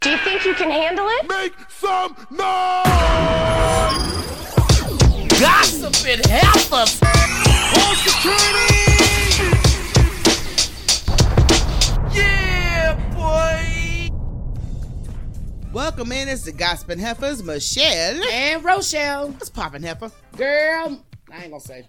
Do you think you can handle it? Make some noise! Gossiping heifers! Home security! Yeah, boy! Welcome in, it's the Gossiping Heifers, Michelle. And Rochelle. What's poppin', Heifer? Girl, I ain't gonna say.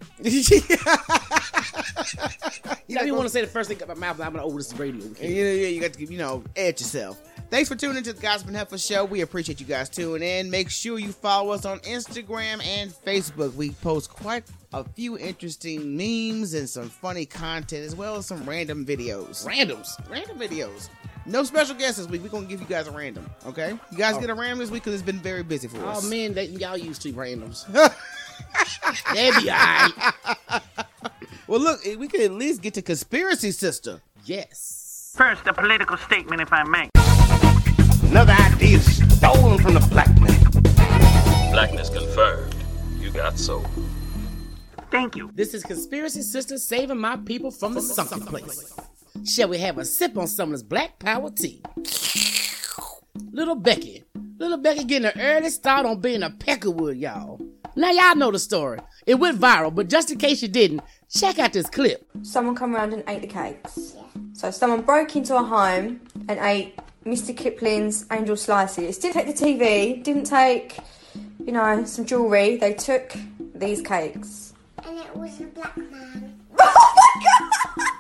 You want to say the first thing out my mouth, I'm gonna over this radio. Yeah, you got to, edge yourself. Thanks for tuning into the Gossiping Heifer Show. We appreciate you guys tuning in. Make sure you follow us on Instagram and Facebook. We post quite a few interesting memes and some funny content, as well as some random videos. Random videos. No special guests this week. We're going to give you guys a random, okay? You guys get a random this week because it's been very busy for us. Oh, man, y'all used to randoms. That'd be all right. Well, look, we could at least get to Conspiracy Sister. Yes. First, a political statement, if I may. Another idea stolen from the black man. Blackness confirmed. You got soul. Thank you. This is Conspiracy Sister saving my people from the sunken place. Shall we have a sip on some of this black power tea? Little Becky getting an early start on being a Peckerwood, y'all. Now y'all know the story. It went viral, but just in case you didn't, check out this clip. Someone come around and ate the cakes. Yeah. So someone broke into a home and ate Mr. Kipling's Angel Slices. Didn't take the TV, didn't take, some jewellery. They took these cakes. And it was a black man. Oh my God!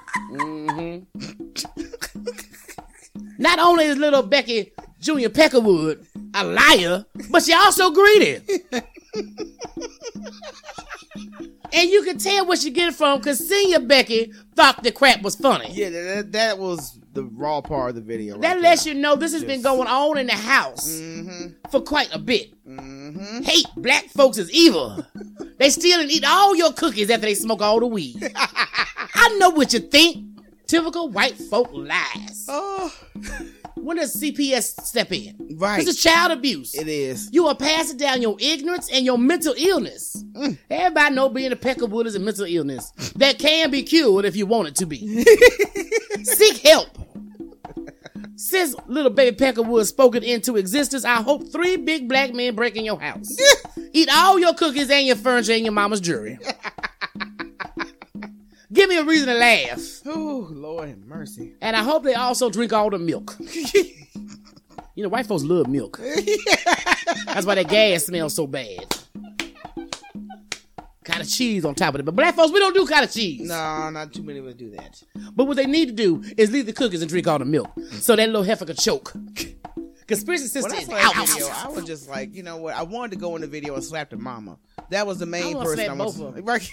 Not only is little Becky Junior Peckerwood a liar, but she also greedy. And you can tell where she get it from because Senior Becky thought the crap was funny. Yeah, that was the raw part of the video. That lets you know this has been going on in the house for quite a bit. Hate black folks is evil. They steal and eat all your cookies after they smoke all the weed. I know what you think. Typical white folk lies. Oh. When does CPS step in? Right. This is child abuse. It is. You are passing down your ignorance and your mental illness. Everybody know being a Peckerwood is a mental illness that can be cured if you want it to be. Seek help. Since little baby Peckerwood spoke it into existence, I hope 3 big black men break in your house. Eat all your cookies and your furniture and your mama's jewelry. Give me a reason to laugh. Oh, Lord have mercy. And I hope they also drink all the milk. White folks love milk. That's why that gas smells so bad. Cottage cheese on top of it. But black folks, we don't do cottage cheese. No, not too many of us do that. But what they need to do is leave the cookies and drink all the milk. So that little heifer could choke. Conspiracy Sister is out. Video, I was just like, you know what? I wanted to go in the video and slap the mama. That was the main person I was.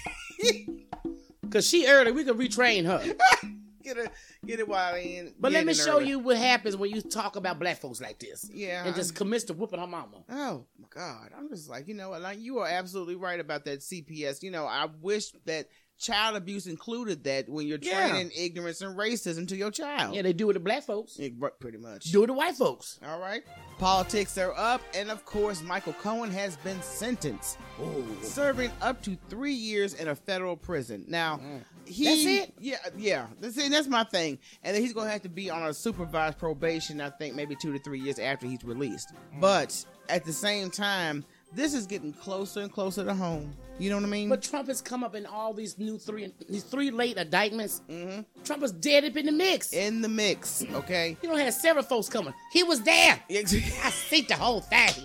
Cause she early, we could retrain her. Get it while in. But let me show you what happens when you talk about black folks like this. Yeah. And just commits to whooping her mama. Oh my God. I'm just like, you are absolutely right about that CPS. I wish that child abuse included that when you're training ignorance and racism to your child. Yeah, they do it to black folks. Yeah, pretty much. Do it to white folks. All right. Politics are up, and of course, Michael Cohen has been sentenced, serving up to 3 years in a federal prison. Now, that's it? Yeah. That's my thing. And then he's going to have to be on a supervised probation, I think, maybe 2 to 3 years after he's released. But at the same time, this is getting closer and closer to home. You know what I mean? But Trump has come up in all these these 3 late indictments. Trump is dead up in the mix. Okay? You had several folks coming. He was there. I see the whole thing.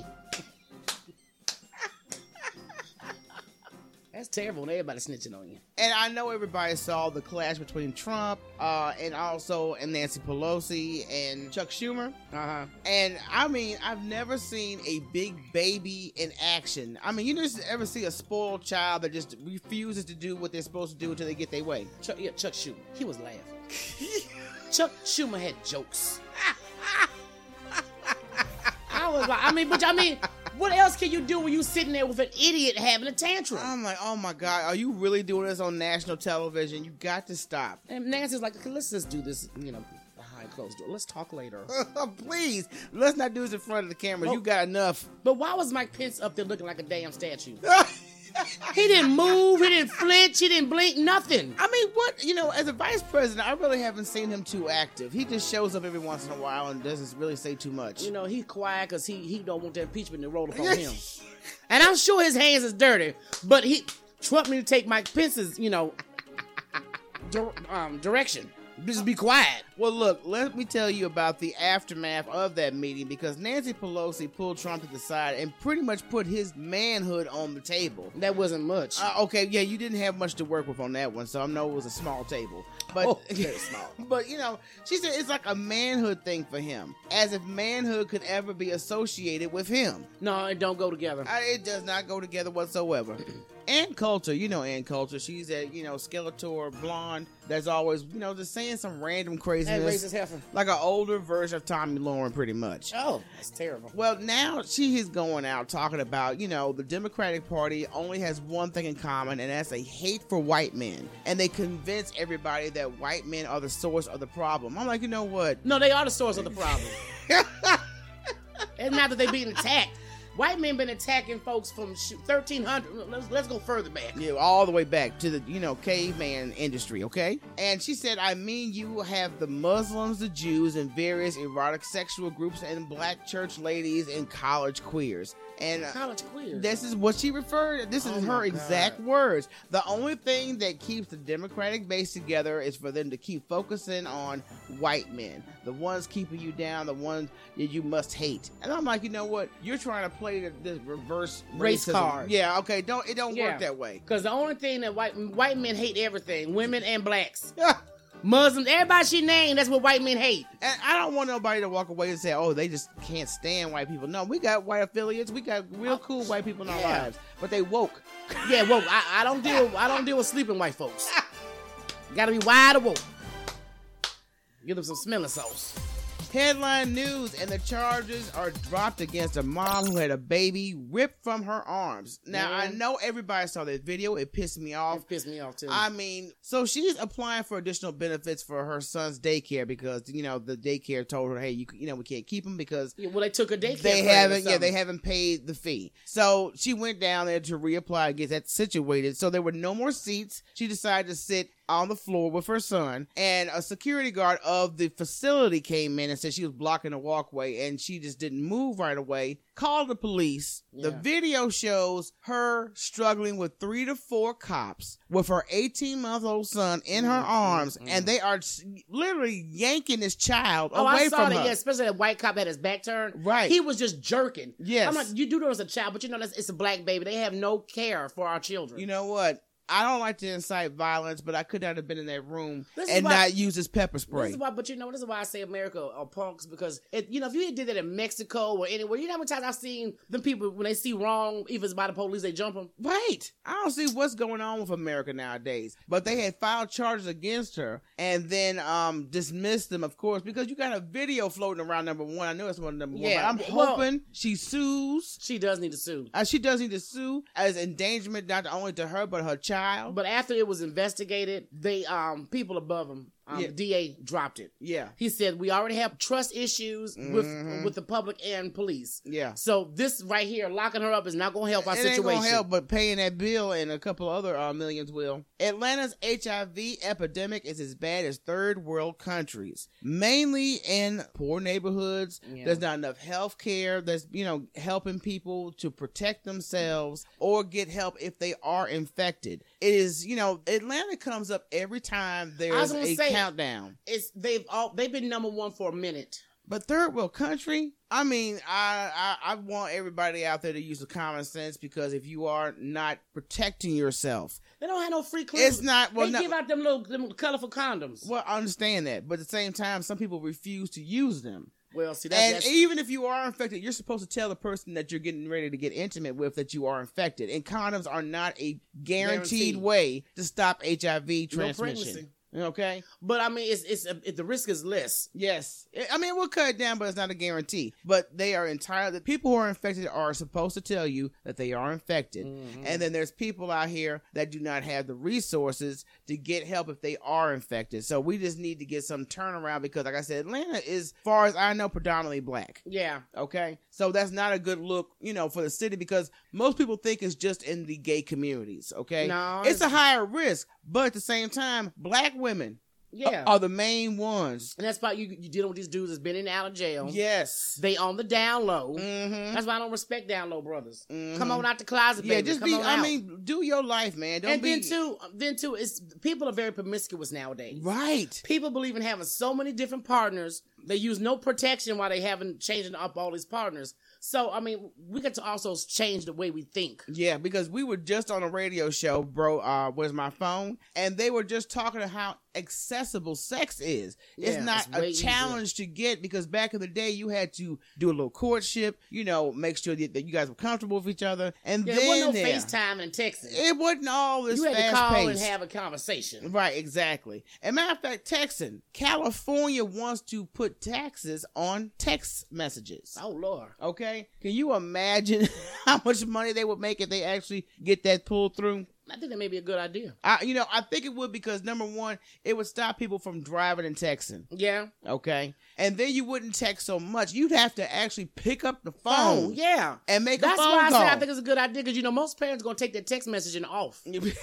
That's terrible when everybody snitching on you. And I know everybody saw the clash between Trump and Nancy Pelosi and Chuck Schumer. And I mean, I've never seen a big baby in action. I mean, you just ever see a spoiled child that just refuses to do what they're supposed to do until they get their way. Chuck Schumer. He was laughing. Chuck Schumer had jokes. What else can you do when you sitting there with an idiot having a tantrum? I'm like, oh my God, are you really doing this on national television? You got to stop. And Nancy's like, okay, let's just do this, behind closed door. Let's talk later. Please, let's not do this in front of the camera. You got enough. But why was Mike Pence up there looking like a damn statue? He didn't move. He didn't flinch. He didn't blink. Nothing. I mean, as a vice president, I really haven't seen him too active. He just shows up every once in a while and doesn't really say too much. He's quiet because he don't want that impeachment to roll upon him. And I'm sure his hands is dirty, but Trump need to take Mike Pence's, direction. Just be quiet. Well, look, let me tell you about the aftermath of that meeting, because Nancy Pelosi pulled Trump to the side and pretty much put his manhood on the table. That wasn't much. Okay, yeah, you didn't have much to work with on that one, so I know it was a small table. But very small. But she said it's like a manhood thing for him, as if manhood could ever be associated with him. No, it don't go together. It does not go together whatsoever. Ann Coulter, Ann Coulter, she's that, Skeletor blonde that's always, just saying some random craziness. That racist heifer. Like an older version of Tommy Lauren, pretty much. Oh, that's terrible. Well, now she is going out talking about, the Democratic Party only has one thing in common, and that's a hate for white men. And they convince everybody that white men are the source of the problem. I'm like, you know what? No, they are the source of the problem. It's not that they being attacked. White men been attacking folks from 1300. Let's go further back. Yeah, all the way back to the, caveman industry, okay? And she said, you have the Muslims, the Jews, and various erotic sexual groups, and black church ladies and college queers. And college queers. This is what she referred. This is her exact words. The only thing that keeps the Democratic base together is for them to keep focusing on white men, the ones keeping you down, the ones that you must hate. And I'm like, you know what? You're trying to play the reverse race racism card. Yeah, okay. It don't work that way. Because the only thing that white men hate everything, women and blacks. Muslims, everybody she named, that's what white men hate. And I don't want nobody to walk away and say, oh, they just can't stand white people. No, we got white affiliates. We got real cool white people in our lives. But they woke. Yeah, woke. I don't deal with sleeping white folks. Gotta be wide awake. Give them some smelling sauce. Headline news, and the charges are dropped against a mom who had a baby ripped from her arms. Now, I know everybody saw that video. It pissed me off. It pissed me off, too. I mean, so she's applying for additional benefits for her son's daycare because, the daycare told her, hey, we can't keep him because... Yeah, well, they took her daycare. They haven't paid the fee. So she went down there to reapply and get that situated. So there were no more seats. She decided to sit on the floor with her son, and a security guard of the facility came in and said she was blocking the walkway, and she just didn't move right away. Called the police. Yeah. The video shows her struggling with 3 to 4 cops with her 18-month-old son in her arms, and they are literally yanking this child away from her. I saw that, yeah, especially that white cop had his back turned. Right. He was just jerking. Yes. I'm like, you do know as a child, but it's a black baby. They have no care for our children. You know what? I don't like to incite violence, but I could not have been in that room not use this pepper spray. This is why I say America are punks, because if you did that in Mexico or anywhere, you know how many times I've seen them people, when they see wrong, even if it's by the police, they jump them? Right. I don't see what's going on with America nowadays. But they had filed charges against her and then dismissed them, of course, because you got a video floating around, number one. I know it's one number one, but I'm hoping she sues. She does need to sue. She does need to sue as endangerment, not only to her, but her child. But after it was investigated, they people above him, the DA dropped it. Yeah. He said, we already have trust issues with the public and police. Yeah. So this right here, locking her up, is not going to help our situation. It ain't going to help, but paying that bill and a couple other millions will. Atlanta's HIV epidemic is as bad as third world countries, mainly in poor neighborhoods. Yeah. There's not enough health care. There's, helping people to protect themselves or get help if they are infected. It is, Atlanta comes up every time there's a countdown. They've been number one for a minute. But third world country, I mean, I want everybody out there to use the common sense, because if you are not protecting yourself, they don't have no free clothes. It's not. Well, they give out them colorful condoms. Well, I understand that, but at the same time, some people refuse to use them. Well, see, that's even if you are infected, you're supposed to tell the person that you're getting ready to get intimate with that you are infected. And condoms are not a guaranteed way to stop HIV transmission. Okay. But I mean, the risk is less. Yes. I mean, we'll cut it down, but it's not a guarantee. But they are entirely, the people who are infected are supposed to tell you that they are infected. And then there's people out here that do not have the resources to get help if they are infected. So we just need to get some turnaround because, like I said, Atlanta is, as far as I know, predominantly black. Yeah. Okay. So that's not a good look, for the city because most people think it's just in the gay communities. Okay. No. It's a higher risk, but at the same time, black women are the main ones. And that's why you dealing with these dudes that's been in and out of jail. Yes. They on the down low. Mm-hmm. That's why I don't respect down low brothers. Mm-hmm. Come on out the closet, baby. Just Come on out. do your life, man. Then too, it's people are very promiscuous nowadays. Right. People believe in having so many different partners. They use no protection while they haven't changing up all these partners. So, I mean, we got to also change the way we think. Yeah, because we were just on a radio show, bro, Where's My Phone? And they were just talking about how accessible sex is. Yeah, it's not a challenge to get because back in the day, you had to do a little courtship, make sure that you guys were comfortable with each other. And then there wasn't no FaceTime and texting. It wasn't all this fast You had to call pace. and have a conversation. Right, exactly. And matter of fact, texting. California wants to put taxes on text messages. Oh, Lord. Okay? Can you imagine how much money they would make if they actually get that pulled through? I think that may be a good idea. I think it would because, number one, it would stop people from driving and texting. Yeah. Okay? And then you wouldn't text so much. You'd have to actually pick up the phone. Yeah. And make a phone call. That's why I said I think it's a good idea because, most parents are going to take their text messaging off.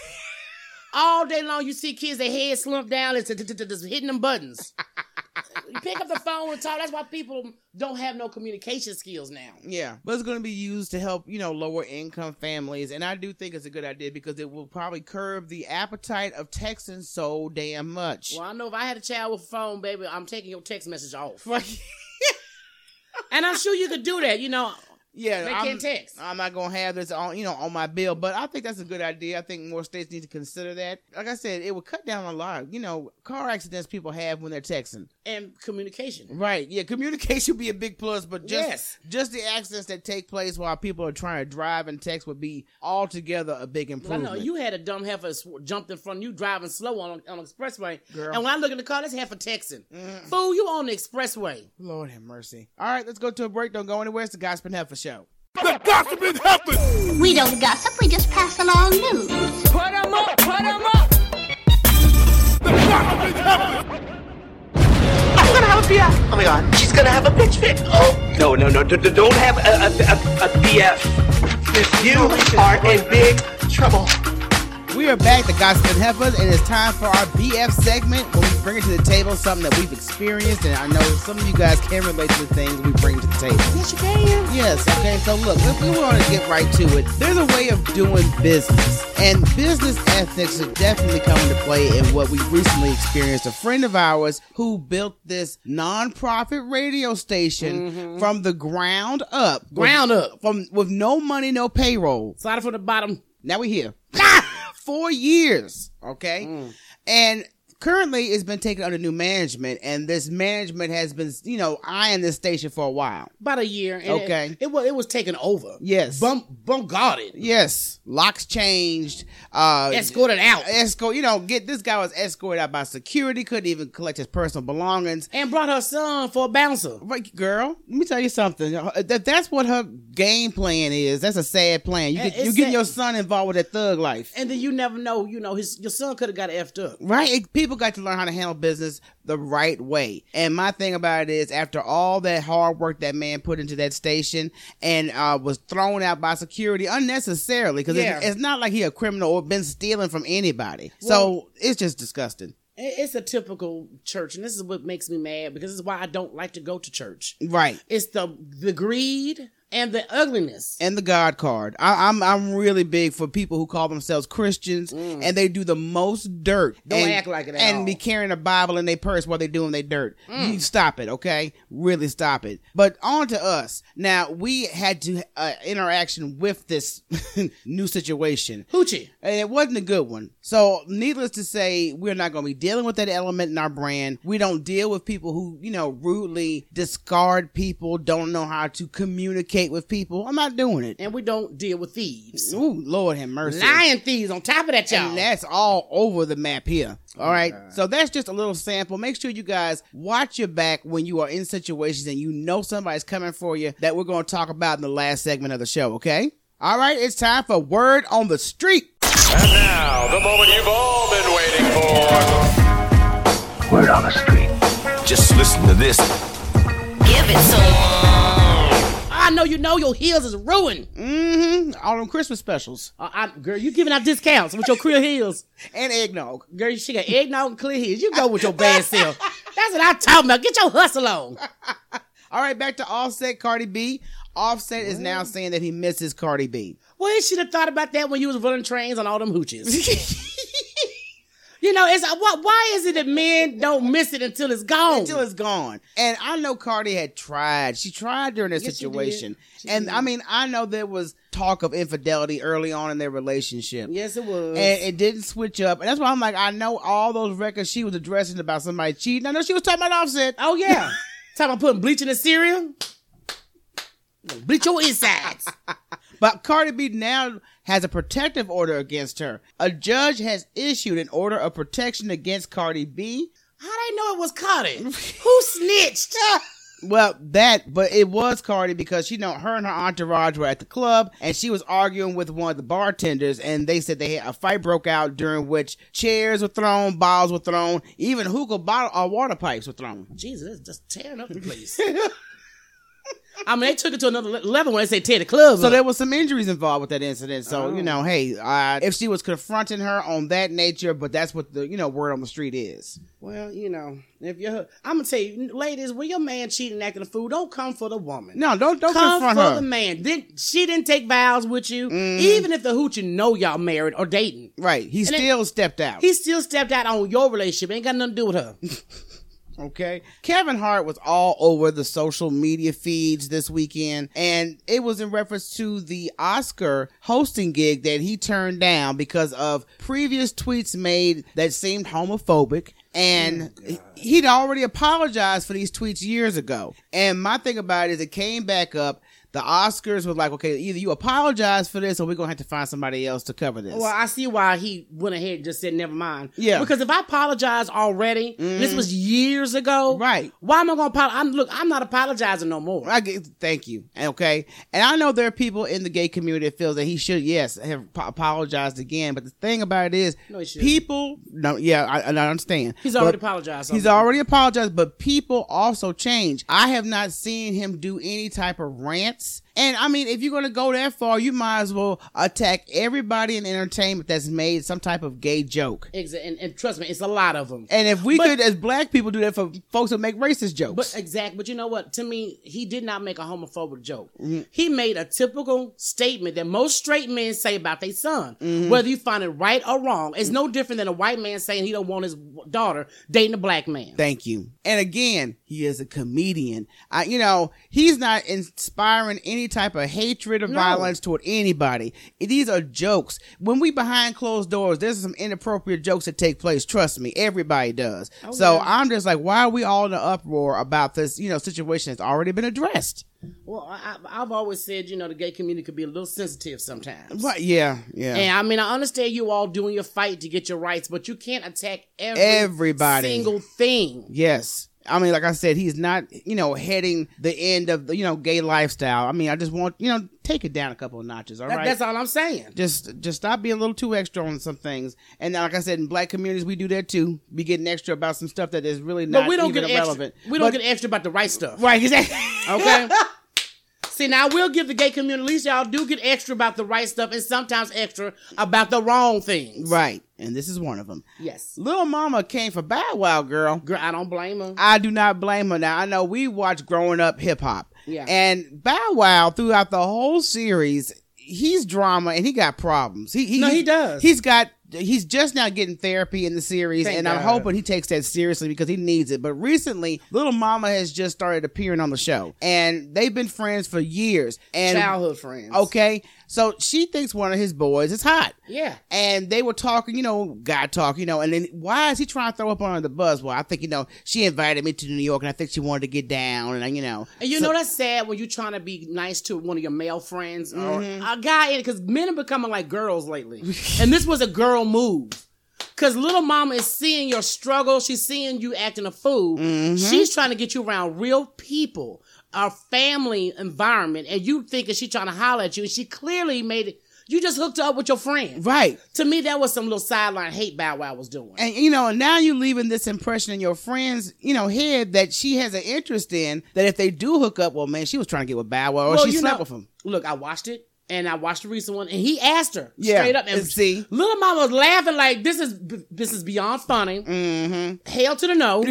All day long, you see kids, their head slumped down, and just hitting them buttons. You pick up the phone and talk. That's why people don't have no communication skills now. Yeah, but it's going to be used to help, lower income families. And I do think it's a good idea because it will probably curb the appetite of texting so damn much. Well, I know if I had a child with a phone, baby, I'm taking your text message off. And I'm sure you could do that, Yeah, they can't text. I'm not gonna have this on my bill, but I think that's a good idea. I think more states need to consider that. Like I said, it would cut down a lot of, car accidents people have when they're texting. And communication. Right, yeah, communication would be a big plus, but just the accidents that take place while people are trying to drive and text would be altogether a big improvement. I know, you had a dumb heifer jumped in front of you driving slow on the expressway. Girl. And when I look in the car, that's heifer texting. Fool, you on the expressway. Lord have mercy. All right, let's go to a break. Don't go anywhere. It's the Gossip and Heifer Show. The Gossip and Heifer! We don't gossip, we just pass along news. Put 'em up! Put 'em up! The Gossip and Heifer! I'm gonna have a BF. Oh my god, she's gonna have a bitch fit. Oh, no, don't have a BF. If you are in big trouble. We are back to Gossip and Heifers, and it's time for our BF segment where we bring it to the table something that we've experienced, and I know some of you guys can relate to the things we bring to the table. Yes, you can. Yes, okay, so look, we want to get right to it. There's a way of doing business, and business ethics are definitely coming to play in what we recently experienced. A friend of ours who built this non-profit radio station from the ground up. With no money, no payroll. Started from the bottom. Now we're here. 4 years, okay? And currently it's been taken under new management, and this management has been, eyeing this station for a while. About a year. And okay. It was taken over. Yes. Bump guarded. Yes. Locks changed. Escorted out. This guy was escorted out by security, couldn't even collect his personal belongings. And brought her son for a bouncer. Right, girl, let me tell you something. That's what her game plan is. That's a sad plan. You're getting your son involved with that thug life. And then you never know, your son could have got effed up. Right. People got to learn how to handle business the right way. And my thing about it is, after all that hard work that man put into that station and was thrown out by security unnecessarily, because it's not like he a criminal or been stealing from anybody. So it's just disgusting. It's a typical church, and this is what makes me mad, because this is why I don't like to go to church. Right. It's the greed and the ugliness and the God card. I'm really big for people who call themselves Christians and they do the most dirt. Don't act like it at all. Be carrying a Bible in their purse while they're doing their dirt. You stop it, okay? Really stop it. But on to us. Now, we had to interaction with this new situation. Hoochie. And it wasn't a good one. So, needless to say, we're not going to be dealing with that element in our brand. We don't deal with people who, rudely discard people, don't know how to communicate communicate with people. I'm not doing it. And we don't deal with thieves. Ooh, Lord have mercy. Lying thieves on top of that, y'all. And that's all over the map here. All right. So that's just a little sample. Make sure you guys watch your back when you are in situations and you know somebody's coming for you, that we're going to talk about in the last segment of the show, okay? All right, it's time for Word on the Street. And now, the moment you've all been waiting for. Word on the street. Just listen to this. Give it some. I know you know your heels is ruined. Mm-hmm. All them Christmas specials. Girl, you giving out discounts with your clear heels. And eggnog. Girl, she got eggnog and clear heels. You go with your bad self. That's what I'm talking about. Get your hustle on. All right, back to Offset, Cardi B. Offset is now saying that he misses Cardi B. Well, he should have thought about that when you was running trains on all them hooches. You know, it's why is it that men don't miss it until it's gone? Until it's gone. And I know Cardi had tried. She tried during this situation. She did. I mean, I know there was talk of infidelity early on in their relationship. Yes, it was. And it didn't switch up. And that's why I'm like, I know all those records she was addressing about somebody cheating. I know she was talking about Offset. Oh, yeah. Talking about putting bleach in the cereal. Bleach your insides. But Cardi B now has a protective order against her. A judge has issued an order of protection against Cardi B. How they know it was Cardi? Who snitched? Well, but it was Cardi because her and her entourage were at the club and she was arguing with one of the bartenders, and they said they had a fight broke out during which chairs were thrown, bottles were thrown, even hookah water pipes were thrown. Jesus, that's just tearing up the place. I mean, they took it to another level when they say tear the club So up. there was some injuries involved with that incident. So, hey, if she was confronting her on that nature, but that's what the, word on the street is. Well, if you're, I'm going to tell you, ladies, when your man cheating and acting a fool, don't come for the woman. No, don't come confront for her. the man. She didn't take vows with you, even if the hoochie know y'all married or dating. Right. He still stepped out. He still stepped out on your relationship. Ain't got nothing to do with her. Okay. Kevin Hart was all over the social media feeds this weekend, and it was in reference to the Oscar hosting gig that he turned down because of previous tweets made that seemed homophobic. And he'd already apologized for these tweets years ago. And my thing about it is it came back up. The Oscars was like, okay, either you apologize for this or we're going to have to find somebody else to cover this. Well, I see why he went ahead and just said, never mind. Yeah. Because if I apologize already, this was years ago. Right. Why am I going to apologize? I'm not apologizing no more. Thank you. Okay. And I know there are people in the gay community that feel that he should, yes, have apologized again. But the thing about it is, no, he people, I understand. He's already apologized. He's already apologized, but people also change. I have not seen him do any type of rants. And I mean, if you're going to go that far, you might as well attack everybody in entertainment that's made some type of gay joke. Exactly. And trust me, it's a lot of them. And if we could, as black people, do that for folks that make racist jokes. But you know what? To me, he did not make a homophobic joke. He made a typical statement that most straight men say about their son. Whether you find it right or wrong, it's no different than a white man saying he don't want his daughter dating a black man. Thank you. And again, he is a comedian. He's not inspiring any type of hatred or violence toward anybody. These are jokes. When we behind closed doors, there's some inappropriate jokes that take place. Trust me, everybody does. I'm just like, why are we all in an uproar about this, situation that's already been addressed? Well, I've always said, the gay community could be a little sensitive sometimes. But yeah. And I mean, I understand you all doing your fight to get your rights, but you can't attack everybody single thing. Yes. I mean, like I said, he's not, heading the end of the, gay lifestyle. I mean, I just want, take it down a couple of notches. All right. That's all I'm saying. Just stop being a little too extra on some things. And like I said, in black communities, we do that too. Be getting extra about some stuff that is really not even relevant. We don't get extra about the right stuff. Right. Exactly. Okay. See, now we'll give the gay community, at least y'all do get extra about the right stuff and sometimes extra about the wrong things. Right. And this is one of them. Yes. Lil Mama came for Bow Wow, girl. Girl, I don't blame her. I do not blame her. Now, I know we watched growing up hip hop. Yeah. And Bow Wow, throughout the whole series, he's drama and he got problems. He does. He's got he's just now getting therapy in the series, Thank and I'm God. hoping he takes that seriously because he needs it. But recently, Little Mama has just started appearing on the show, and they've been friends for years. And Childhood friends. okay, so she thinks one of his boys is hot. Yeah. And they were talking, guy talk, and then why is he trying to throw up on her the bus? Well, I think, she invited me to New York, and I think she wanted to get down, and And know that's sad when you're trying to be nice to one of your male friends or a guy, because men are becoming like girls lately. And this was a girl move. Because Little Mama is seeing your struggle. She's seeing you acting a fool. She's trying to get you around real people, a family environment, and you thinking she's trying to holler at you, and she clearly made it. You just hooked her up with your friend. Right. To me, that was some little sideline hate Bow Wow was doing. And, and now you're leaving this impression in your friend's, head that she has an interest in, that if they do hook up, well, man, she was trying to get with Bow Wow, or she slept with him. Look, I watched it, and I watched the recent one, and he asked her Yeah, straight up. And see? Little Mama was laughing like, this is beyond funny. Hell to the no.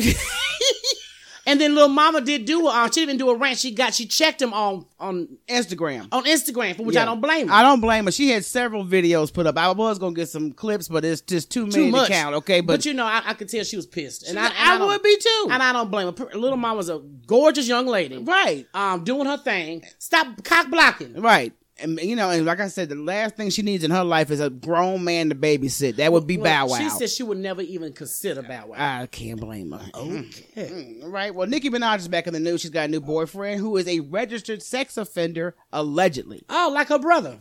And then Little Mama did she didn't do a rant. She checked him on Instagram. On Instagram, for which I don't blame her. I don't blame her. She had several videos put up. I was going to get some clips, but it's just too many to count, okay? But I could tell she was pissed. And I would be too. And I don't blame her. Little Mama's a gorgeous young lady. Right. Doing her thing. Stop cock blocking. Right. And, and like I said, the last thing she needs in her life is a grown man to babysit. That would be Bow Wow. She said she would never even consider Bow Wow. I can't blame her. Okay. Right. Well, Nicki Minaj is back in the news. She's got a new boyfriend who is a registered sex offender, allegedly. Oh, like her brother.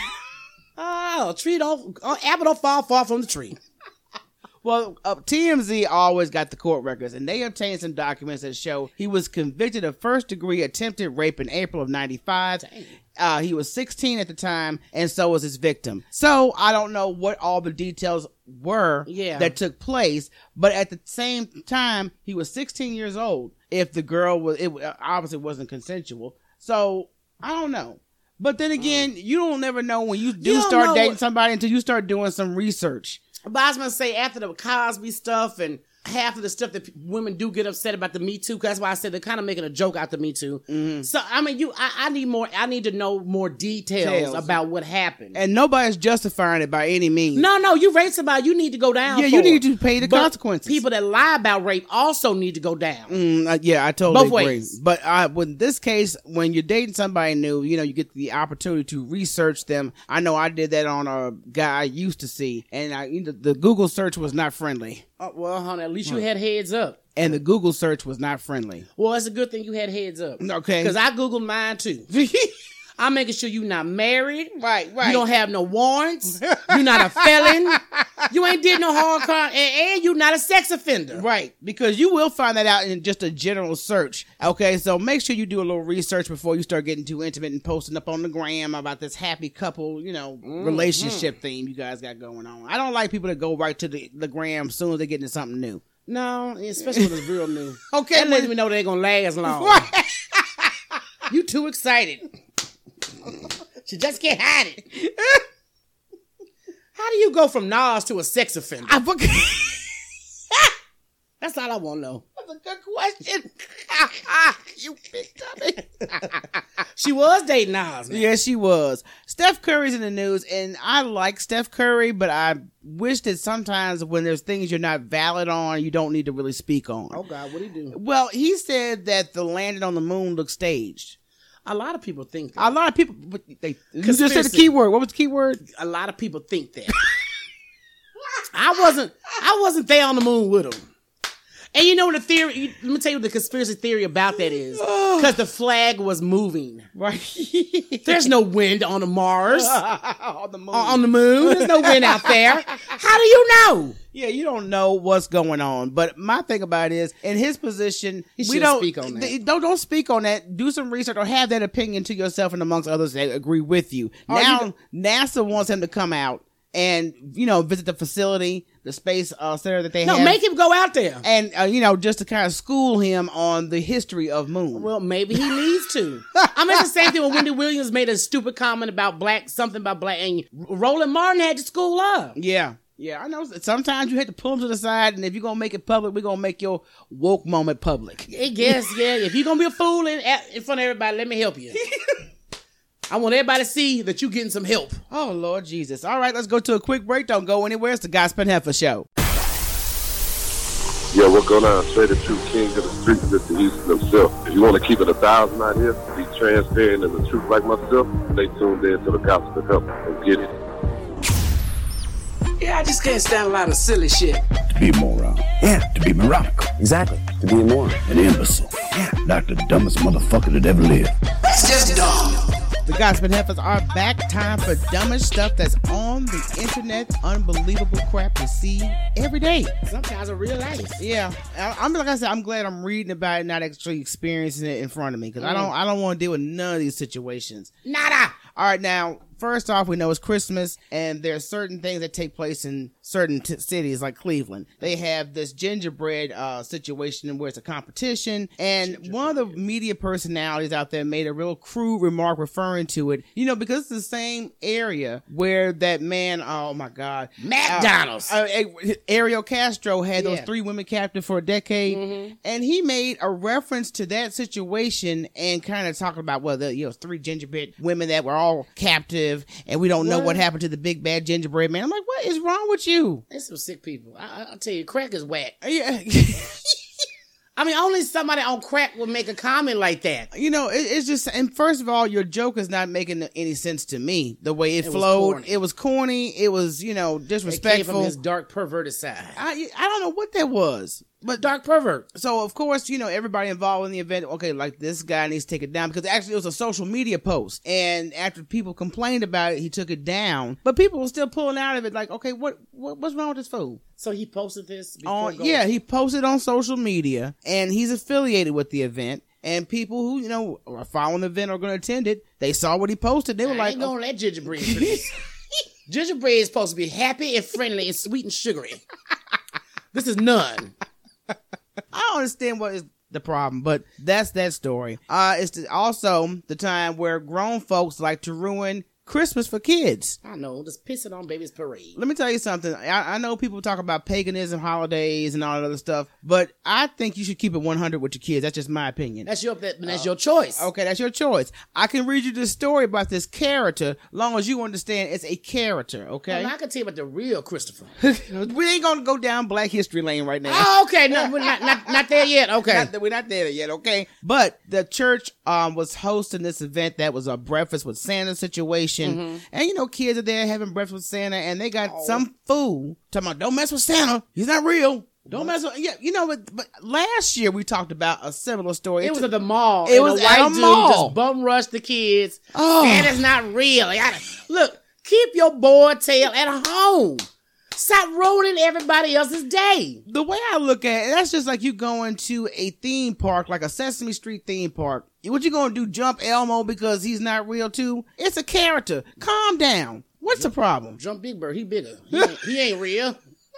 Oh, apple don't fall far from the tree. Well, TMZ always got the court records, and they obtained some documents that show he was convicted of first-degree attempted rape in April of 95. He was 16 at the time, and so was his victim. So I don't know what all the details were that took place, but at the same time, he was 16 years old. If the girl it obviously wasn't consensual. So I don't know. But then again, you don't never know when you start dating somebody until you start doing some research. But I was going to say, after the Cosby stuff and half of the stuff that women do get upset about the Me Too, that's why I said they're kind of making a joke out the Me Too. So, I mean, I need to know more details about what happened. And nobody's justifying it by any means. No, you rape somebody, you need to go down. Yeah, you need to pay the consequences. People that lie about rape also need to go down. Yeah, I totally Both agree. ways. But with this case, when you're dating somebody new, you get the opportunity to research them. I know I did that on a guy I used to see, and the Google search was not friendly. Well, honey, at least you had heads up. And the Google search was not friendly. Well, it's a good thing you had heads up. Okay. Because I Googled mine too. I'm making sure you're not married. Right. You don't have no warrants. You're not a felon. You ain't did no hard crime. And you're not a sex offender. Right. Because you will find that out in just a general search. Okay. So make sure you do a little research before you start getting too intimate and posting up on the gram about this happy couple, relationship theme you guys got going on. I don't like people that go right to the gram as soon as they get into something new. No, especially when it's real new. Okay. That lets me know they ain't going to last long. Right. You too excited. She just can't hide it. How do you go from Nas to a sex offender? That's all I want to know. That's a good question. You picked up it. She was dating Nas, man. Yeah, she was. Steph Curry's in the news, and I like Steph Curry, but I wish that sometimes when there's things you're not valid on, you don't need to really speak on. Oh, God, what'd he do? Well, he said that the landing on the moon looked staged. A lot of people think that. A lot of people, you just said the key word. What was the key word? A lot of people think that. I wasn't there on the moon with him. And you know the theory, let me tell you the conspiracy theory about that is, because the flag was moving. Right. There's no wind on the Mars. On the moon. On the moon. There's no wind out there. How do you know? Yeah, you don't know what's going on. But my thing about it is, in his position, we don't speak on that. Don't speak on that. Do some research or have that opinion to yourself and amongst others that agree with you. Now, NASA wants him to come out and, visit the facility, the space center that they have. No, make him go out there. And, just to kind of school him on the history of moon. Well, maybe he needs to. I mean, it's the same thing when Wendy Williams made a stupid comment about something about black, and Roland Martin had to school up. Yeah. Yeah, I know. Sometimes you have to pull them to the side, and if you're going to make it public, we're going to make your woke moment public. I guess, yeah. If you're going to be a fool in front of everybody, let me help you. I want everybody to see that you getting some help. Oh, Lord Jesus. All right, let's go to a quick break. Don't go anywhere. It's the Gospel Heifer Show. Yo, what's going on? Straight the true king of the streets, Mr. Houston himself. If you want to keep it 1,000 out here, be transparent and the truth like myself, stay tuned in to the Gospel Heifer. Let's get it. Yeah, I just can't stand a lot of silly shit. To be a moron. Yeah, to be moronical. Exactly. To be a moron. An imbecile. Yeah, like the dumbest motherfucker that ever lived. That's just dumb. The Gospel Heifers are back. Time for dumbest stuff that's on the internet. Unbelievable crap to see every day. Sometimes in real life. Yeah, I'm like I said, I'm glad I'm reading about it, not actually experiencing it in front of me, because I don't want to deal with none of these situations. Nada. All right, now, first off, we know it's Christmas, and there are certain things that take place in certain cities like Cleveland. They have this gingerbread situation where it's a competition, and one of the media personalities out there made a real crude remark referring to it, because it's the same area where that man, oh my God, McDonald's, Ariel Castro had those 3 women captive for a decade, and he made a reference to that situation and kind of talking about, 3 gingerbread women that were all captive, and we don't know what happened to the big bad gingerbread man. I'm like, what is wrong with you? There's some sick people. I'll tell you, crack is whack. Yeah. I mean, only somebody on crack would make a comment like that. It's just, and first of all, your joke is not making any sense to me. The way it flowed, it was corny. It was, disrespectful. It came from his dark, perverted side. I don't know what that was. But dark pervert. So, of course, everybody involved in the event, okay, like this guy needs to take it down, because actually it was a social media post. And after people complained about it, he took it down. But people were still pulling out of it like, okay, what's wrong with this fool? So he posted this? He posted on social media, and he's affiliated with the event. And people who, are following the event or going to attend it, they saw what he posted. They were like, I ain't going to let gingerbread for this. Gingerbread is supposed to be happy and friendly and sweet and sugary. This is none. I don't understand what is the problem, but that's that story. It's also the time where grown folks like to ruin Christmas for kids. I know, just pissing on baby's parade. Let me tell you something. I know people talk about paganism, holidays, and all that other stuff, but I think you should keep it 100 with your kids. That's just my opinion. That's your choice. Okay, that's your choice. I can read you this story about this character, long as you understand it's a character, okay? Well, I can tell you about the real Christopher. We ain't gonna go down Black History Lane right now. Oh, okay. No, we're not there yet. Okay. We're not there yet, okay? But the church was hosting this event that was a breakfast with Santa situation. Mm-hmm. And kids are there having breakfast with Santa, and they got some fool talking about, don't mess with Santa. He's not real. Don't mess with, but last year we talked about a similar story. It was at the mall. It was at a mall. Just bum rushed the kids. Oh. Santa's not real. Look, keep your bored tail at home. Stop ruining everybody else's day. The way I look at it, that's just like you going to a theme park, like a Sesame Street theme park. What you gonna do, jump Elmo because he's not real too? It's a character. Calm down. What's the problem? Jump Big Bird. He bigger. He ain't real.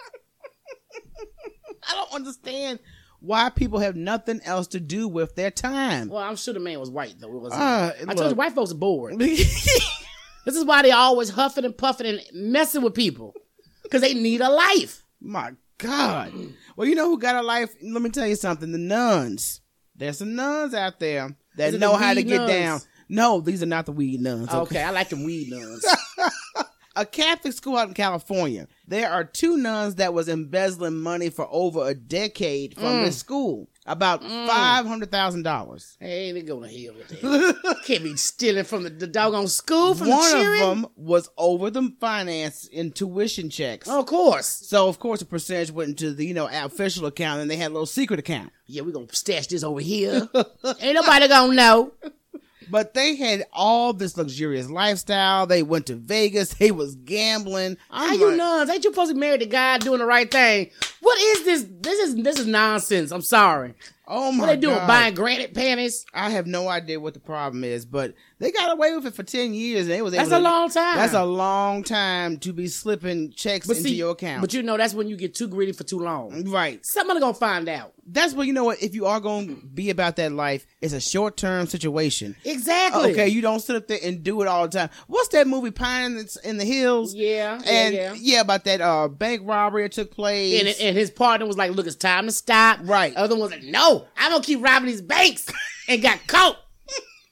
I don't understand why people have nothing else to do with their time. Well, I'm sure the man was white, though. I told you, white folks are bored. This is why they always huffing and puffing and messing with people. Because they need a life. My God. Well, you know who got a life? Let me tell you something. The nuns. There's some nuns out there that know how to get down. No, these are not the weed nuns. Okay, I like them weed nuns. A Catholic school out in California. There are 2 nuns that was embezzling money for over a decade from this school. About $500,000. Hey, they go to hell with that. Can't be stealing from the doggone school from One the children. of them was over the finance in tuition checks. Oh, of course. So, of course, a percentage went into the, official account, and they had a little secret account. Yeah, we're going to stash this over here. Ain't nobody going to know. But they had all this luxurious lifestyle. They went to Vegas. They was gambling. How you nuns? Ain't you supposed to be married to God doing the right thing? What is this? This is nonsense. I'm sorry. Oh my God. What they doing? Buying granite panties? I have no idea what the problem is, but they got away with it for 10 years. And they was That's a long time. That's a long time to be slipping checks into your account. But that's when you get too greedy for too long. Right. Somebody gonna find out. That's what, what, if you are going to be about that life, it's a short-term situation. Exactly. Okay, you don't sit up there and do it all the time. What's that movie, Pine in the Hills? Yeah. Yeah, about that bank robbery that took place. And his partner was like, look, it's time to stop. Right. The other one was like, no, I'm going to keep robbing these banks. And got caught.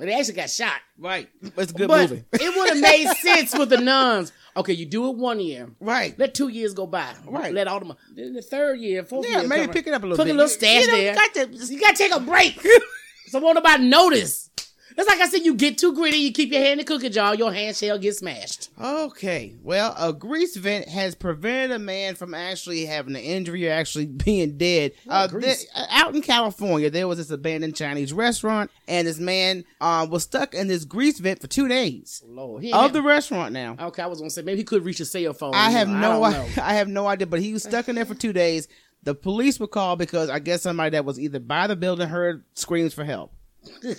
They actually got shot. Right. It's a good but movie. It would have made sense with the nuns. Okay, you do it 1 year. Right. Let 2 years go by. Right. Let all them. Then the third year, fourth year. Yeah, maybe pick it up a little put bit. Put a little stash there. You got to take a break. So won't nobody notice. It's like I said, you get too gritty, you keep your hand in the cookie jar, your hand shall get smashed. Okay. Well, a grease vent has prevented a man from actually having an injury or actually being dead. Out in California, there was this abandoned Chinese restaurant, and this man was stuck in this grease vent for 2 days. Lord, of the restaurant now. Okay, I was going to say, maybe he could reach a cell phone. I have no idea, but he was stuck in there for 2 days. The police were called because I guess somebody that was either by the building heard screams for help. I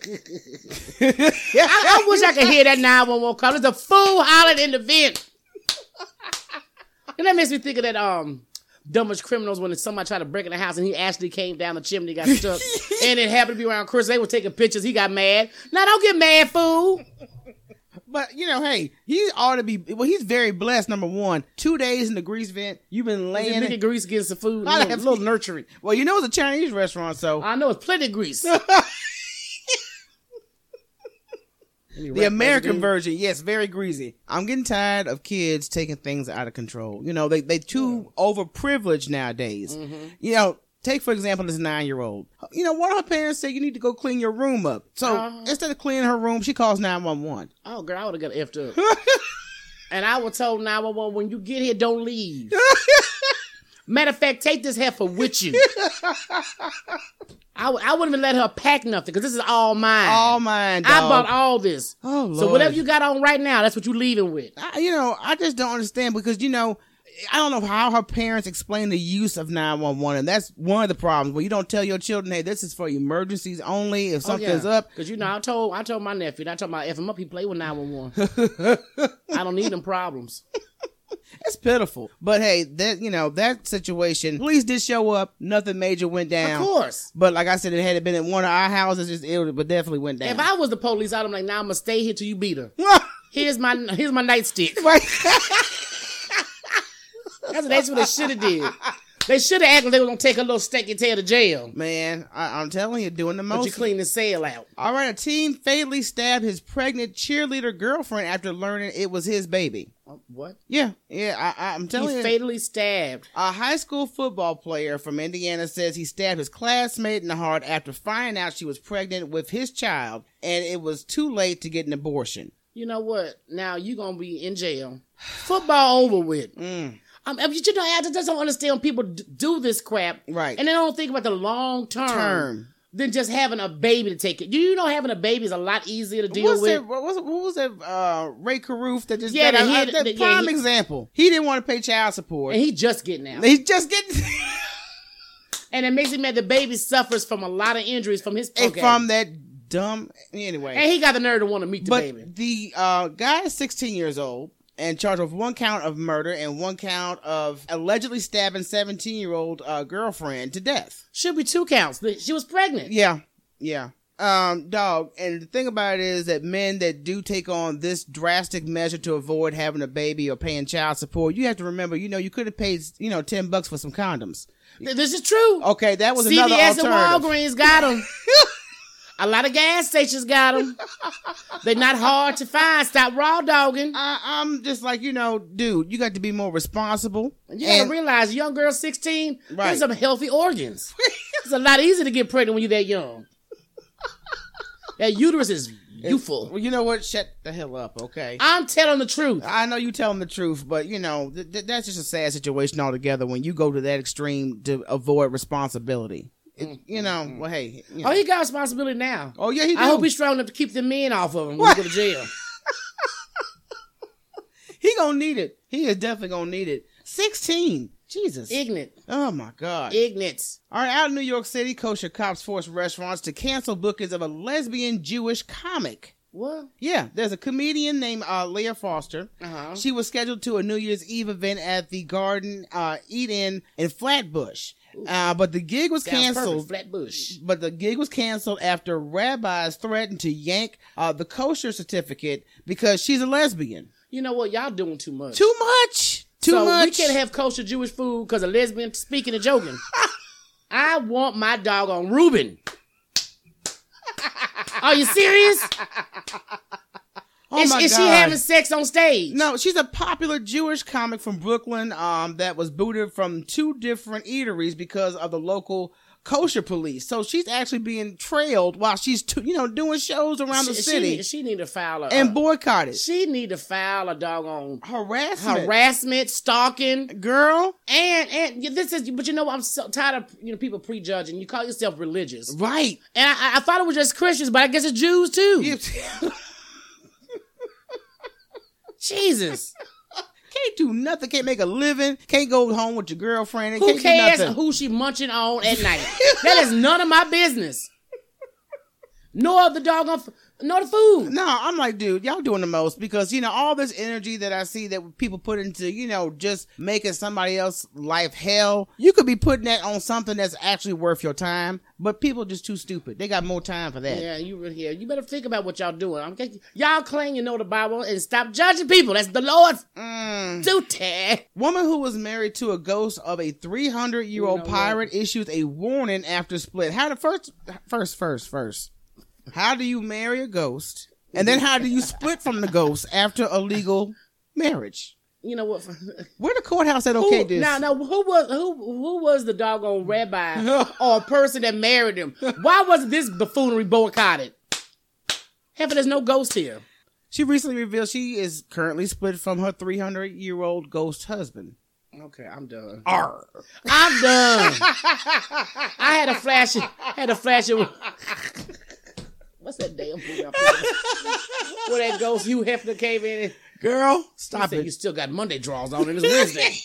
wish I could hear that 911 call. There's a fool hollering in the vent. And that makes me think of that Dumbest Criminals when somebody tried to break in the house and he actually came down the chimney, got stuck. And it happened to be around Chris. They were taking pictures. He got mad. Now don't get mad, fool. But, you know, hey, he ought to be, well, he's very blessed, number one. 2 days in the grease vent. You've been laying in grease, getting some food. A little nurturing. Well, you know it's a Chinese restaurant, so. I know it's plenty of grease. The American version, yes, very greasy. I'm getting tired of kids taking things out of control. You know, they too overprivileged nowadays. Mm-hmm. You know, take, for example, this 9-year-old. You know, one of her parents said you need to go clean your room up. So instead of cleaning her room, she calls 911. Oh, girl, I would have got effed up. And I was told 911, when you get here, don't leave. Matter of fact, take this heifer with you. I wouldn't even let her pack nothing because this is all mine. All mine, dog. I bought all this. Oh, Lord. So whatever you got on right now, that's what you leaving with. I just don't understand because, you know, I don't know how her parents explain the use of 911, and that's one of the problems. Where you don't tell your children, hey, this is for emergencies only. If something's up, because you know, I told my nephew, I told my F him up, he played with 911. I don't need them problems. It's pitiful, but hey, that situation. Police did show up. Nothing major went down, of course. But like I said, it had been in one of our houses. It would definitely went down. If I was the police, I'd be like, "Nah, I'm gonna stay here till you beat her." Here's my nightstick. Right. That's what they should have did. They should have acted like they were going to take a little stanky tail to jail. Man, I'm telling you, doing the most. But you clean the cell out. All right, a teen fatally stabbed his pregnant cheerleader girlfriend after learning it was his baby. What? Yeah, I'm telling you. He fatally stabbed. A high school football player from Indiana says he stabbed his classmate in the heart after finding out she was pregnant with his child, and it was too late to get an abortion. You know what? Now you're going to be in jail. Football over with. You know, I just don't understand when people do this crap. Right. And they don't think about the long term. Than just having a baby to take it. You know, having a baby is a lot easier to deal with. What was that? Ray Caruth that just got that prime example. He didn't want to pay child support. And he just getting out. And it makes him mad the baby suffers from a lot of injuries from his program. From that dumb, anyway. And he got the nerve to want to meet the baby. The guy is 16 years old and charged with 1 count of murder and 1 count of allegedly stabbing 17-year-old girlfriend to death. Should be 2 counts. She was pregnant. Yeah. Dog. And the thing about it is that men that do take on this drastic measure to avoid having a baby or paying child support, you have to remember, you know, you could have paid, $10 for some condoms. This is true. Okay, that was another alternative. CVS and Walgreens got them. A lot of gas stations got them. They're not hard to find. Stop raw dogging. I'm just like, dude, you got to be more responsible. You got to realize, young girl 16, there's some healthy organs. It's a lot easier to get pregnant when you're that young. That uterus is youthful. Well, you know what? Shut the hell up, okay? I'm telling the truth. I know you telling the truth, but, that's just a sad situation altogether when you go to that extreme to avoid responsibility. Well, hey. Oh, he got responsibility now. Oh, yeah, he do. I hope he's strong enough to keep the men off of him when he go to jail. He gonna need it. He is definitely gonna need it. 16. Jesus. Ignorant. Oh, my God. Ignorant. All right, out in New York City, kosher cops forced restaurants to cancel bookings of a lesbian Jewish comic. What? Yeah, there's a comedian named Leah Foster. Uh-huh. She was scheduled to a New Year's Eve event at the Garden Eat-In in Flatbush. But the gig was canceled. Flatbush. But the gig was canceled after rabbis threatened to yank the kosher certificate because she's a lesbian. You know what? Y'all doing too much. Too much. We can't have kosher Jewish food because a lesbian speaking and joking. I want my dog on Reuben. Are you serious? Oh my is God. she having sex on stage? No, she's a popular Jewish comic from Brooklyn that was booted from 2 different eateries because of the local kosher police. So she's actually being trailed while she's doing shows around the city. She need to file and boycotted. She need to file a doggone harassment, stalking, girl. And this is, but I'm so tired of people prejudging. You call yourself religious, right? And I thought it was just Christians, but I guess it's Jews too. Jesus. Can't do nothing. Can't make a living. Can't go home with your girlfriend. Who can't cares do nothing. who she munching on at night? That is none of my business. Nor the doggone, nor the food. No, I'm like, dude, y'all doing the most because, all this energy that I see that people put into, just making somebody else's life hell. You could be putting that on something that's actually worth your time, but people just too stupid. They got more time for that. Yeah, you better think about what y'all doing. Y'all claim you know the Bible and stop judging people. That's the Lord's duty. Woman who was married to a ghost of a 300-year-old pirate issues a warning after split. How first. How do you marry a ghost? And then how do you split from the ghost after a legal marriage? You know what? Where the courthouse at okay this? Now, who was the doggone rabbi or person that married him? Why wasn't this buffoonery boycotted? Heaven, there's no ghost here. She recently revealed she is currently split from her 300-year-old ghost husband. Okay, I'm done. Arr. I'm done. I had a flash. What's that damn movie? Where that ghost Hugh Hefner came in and... Girl, stop it. You still got Monday draws on and it's Wednesday.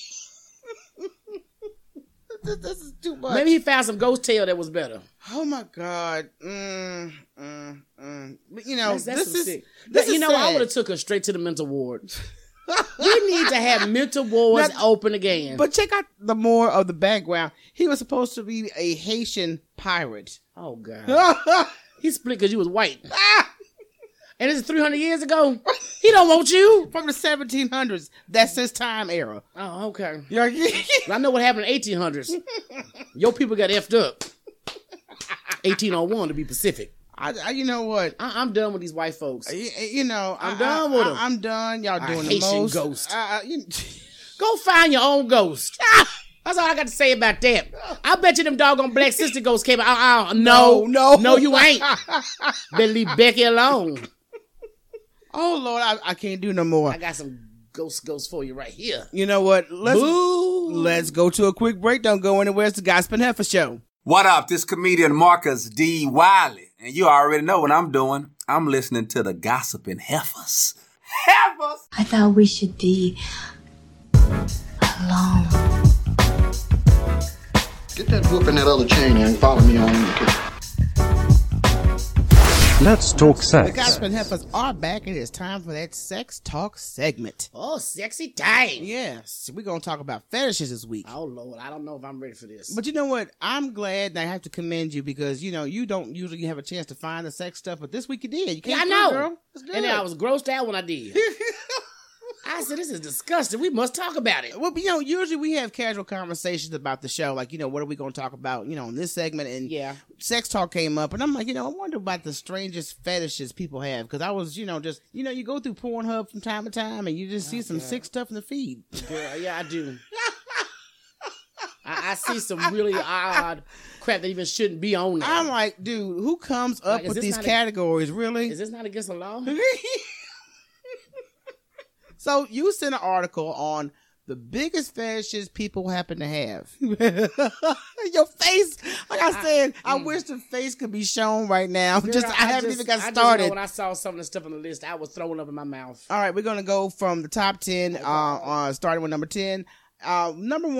This is too much. Maybe he found some ghost tail that was better. Oh my God. But That's this sick. is I sad. would have took her straight to the mental ward. We need to have mental wards open again. But check out the more of the background. He was supposed to be a Haitian pirate. Oh God. He split because you was white. And this is 300 years ago. He don't want you. From the 1700s. That's his time era. Oh, okay. I know what happened in 1800s. Your people got effed up. 1801 to be Pacific. You know what? I'm done with these white folks. I'm done with them. I'm done. Y'all doing the Haitian most. Ghost. Go find your own ghost. That's all I got to say about that. I bet you them doggone Black Sister ghosts came out. No, you ain't. Better leave Becky alone. Oh, Lord, I can't do no more. I got some ghosts for you right here. You know what? Let's go to a quick break. Don't go anywhere. It's the Gospel Heifer Show. What up? This comedian Marcus D. Wiley. And you already know what I'm doing. I'm listening to the Gossiping Heifers. Heifers! I thought we should be alone. Get that whoop in that other chain and follow me on in the kitchen. Let's talk sex. The Gossiping Heifers are back. It is time for that sex talk segment. Oh, sexy time. Yes. We're going to talk about fetishes this week. Oh, Lord. I don't know if I'm ready for this. But you know what? I'm glad that I have to commend you because, you don't usually have a chance to find the sex stuff, but this week you did. You came I through, know. Girl. And then I was grossed out when I did. I said, this is disgusting. We must talk about it. Well, usually we have casual conversations about the show. Like, what are we going to talk about, in this segment? And sex talk came up. And I'm like, I wonder about the strangest fetishes people have. Because I was, you go through Pornhub from time to time and you just see some sick stuff in the feed. Yeah, I do. I see some really odd crap that even shouldn't be on there. I'm like, dude, who comes up with these categories? Really? Is this not against the law? So you sent an article on the biggest fetishes people happen to have. Your face, like I said, I wish the face could be shown right now. Girl, I haven't even got started. I just know when I saw some of the stuff on the list, I was throwing up in my mouth. All right, we're going to go from the top 10, starting with number 10. Number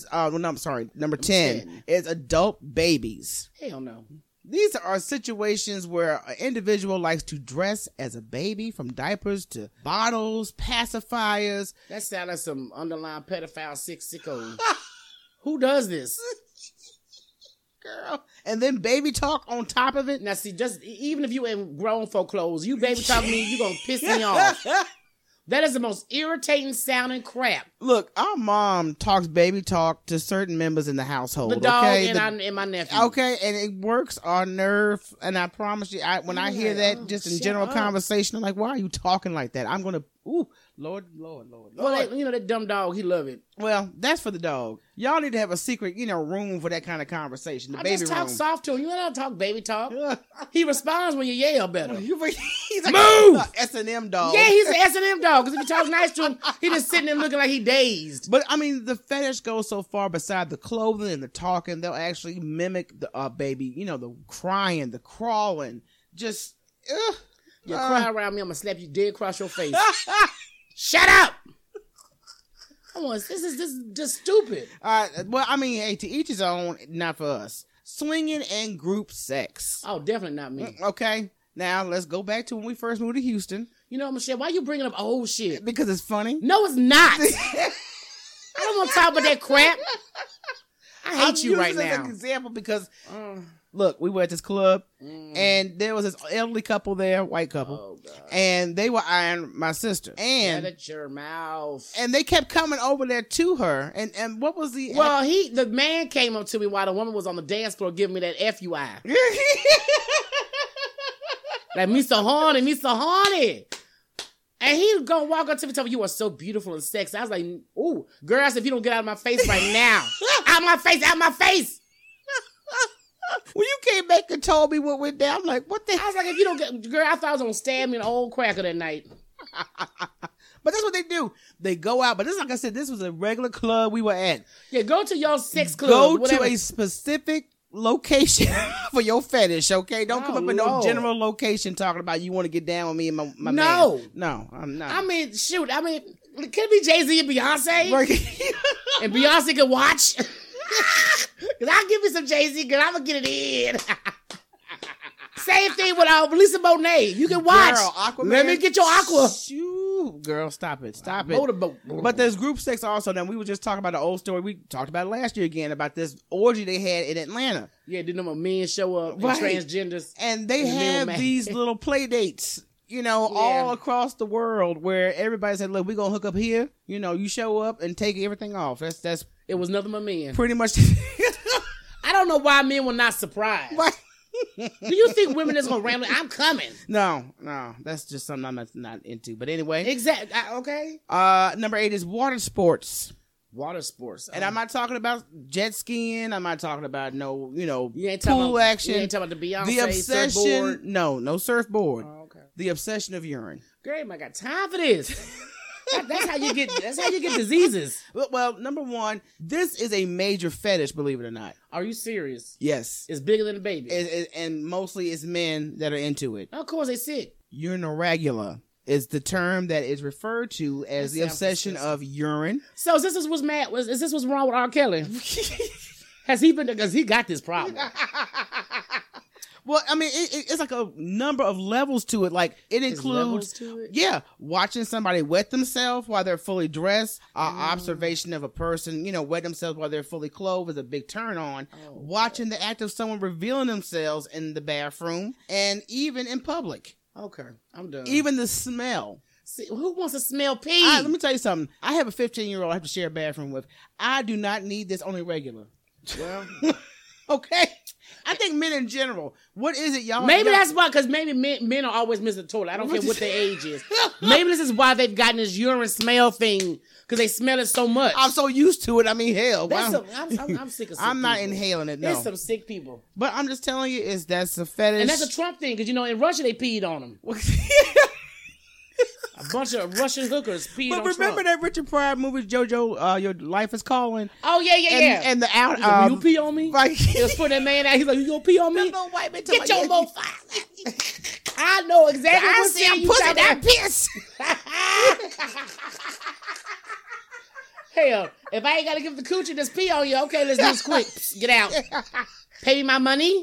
10 is adult babies. Hell no. These are situations where an individual likes to dress as a baby, from diapers to bottles, pacifiers. That sounds like some underlying pedophile sicko. Who does this? Girl. And then baby talk on top of it. Now see, just even if you in grown folk clothes, you baby talk me, you gonna piss me off. That is the most irritating sounding crap. Look, our mom talks baby talk to certain members in the household. The dog okay? and my nephew. Okay, and it works on nerve. And I promise you, when I hear that just in general conversation, I'm like, why are you talking like that? I'm going to, Lord. Well, that dumb dog, he love it. Well, that's for the dog. Y'all need to have a secret, room for that kind of conversation. The baby just talk room. soft to him. You don't talk baby talk. He responds when you yell better. He's like Move! a S&M dog. Yeah, he's an S&M dog. Because if you talk nice to him, he just sitting there looking like he dazed. But, I mean, the fetish goes so far beside the clothing and the talking, they'll actually mimic the baby, the crying, the crawling. Just, You cry around me, I'm going to slap you dead across your face. Shut up! This is just stupid. Well, I mean, hey, to each his own, not for us. Swinging and group sex. Oh, definitely not me. Okay, now let's go back to when we first moved to Houston. You know, Michelle, why you bringing up old shit? Because it's funny. No, it's not. I don't want to talk about that crap. I hate you right now. I'm using an example because, look, we were at this club, and there was this elderly couple there, white couple, and they were eyeing my sister. And shut your mouth. And they kept coming over there to her. And what was the... Well, the man came up to me while the woman was on the dance floor giving me that FUI. Like, me so horny. And he gonna walk up to me and tell me, you are so beautiful and sexy. I was like, ooh, girl, I said, if you don't get out of my face right now. Out my face. When you came back and told me what went down, I'm like, what the... I was like, if you don't get... Girl, I thought I was gonna stab me an old cracker that night. But that's what they do. They go out. But this, like I said, this was a regular club we were at. Yeah, go to your sex club. Go to a specific location for your fetish, okay? Don't come up in no general location talking about you want to get down with me and my man. No, I'm not. I mean, shoot. Can it be Jay-Z and Beyonce? And Beyonce can watch? Because I'll give you some Jay-Z because I'm going to get it in. Same thing with Lisa Bonet. You can watch. Girl, Aquaman. Let me get your Aqua. Shoo. Girl, stop it. Motorboat. But there's group sex also. Now, we were just talking about the old story. We talked about it last year again about this orgy they had in Atlanta. Yeah, did them men show up, right. Transgenders. And they have these little play dates, all across the world where everybody said, look, we're going to hook up here. You show up and take everything off. That's It was nothing but men. Pretty much. I don't know why men were not surprised. Right. Do you think women is gonna ramble? I'm coming. No, that's just something I'm not into. But anyway, exactly. Okay. Number 8 is water sports. Water sports, and I'm not talking about jet skiing. I'm not talking about you ain't pool action. You ain't talking about the Beyonce the obsession. Surfboard. No surfboard. Oh, okay. The obsession of urine. Great, I got time for this. That's how you get diseases. Well, number 1, this is a major fetish, believe it or not. Are you serious? Yes. It's bigger than a baby. And mostly it's men that are into it. Of course they sick. Urinoregula is the term that is referred to as the obsession of urine. So is this what's wrong with R. Kelly? Has he been, because he got this problem. Well, I mean, it's like a number of levels to it. Like, it includes, watching somebody wet themselves while they're fully dressed. Observation of a person, wet themselves while they're fully clothed is a big turn on. Watching the act of someone revealing themselves in the bathroom and even in public. Okay, I'm done. Even the smell. See, who wants to smell pee? Let me tell you something. I have a 15-year-old I have to share a bathroom with. I do not need this on a regular. Well... Okay. I think men in general. What is it, y'all? Maybe that's why, because maybe men are always missing the toilet. I don't care what their age is. Maybe this is why they've gotten this urine smell thing, because they smell it so much. I'm so used to it. I mean, hell. I'm sick of sick I'm not people. Inhaling it, no. There's some sick people. But I'm just telling you, that's a fetish. And that's a Trump thing, because, in Russia, they peed on them. A bunch of Russian hookers peed on Trump. But remember that Richard Pryor movie, JoJo, Your Life is Calling? Oh, yeah. And the out... will you pee on me? Right. He was putting that man out. He's like, you gonna pee on me? No white man. Get your mofo. I know exactly what scene you talking about. Piss. Hell, if I ain't got to give the coochie this pee on you, okay, let's do this quick. Get out. Pay me my money.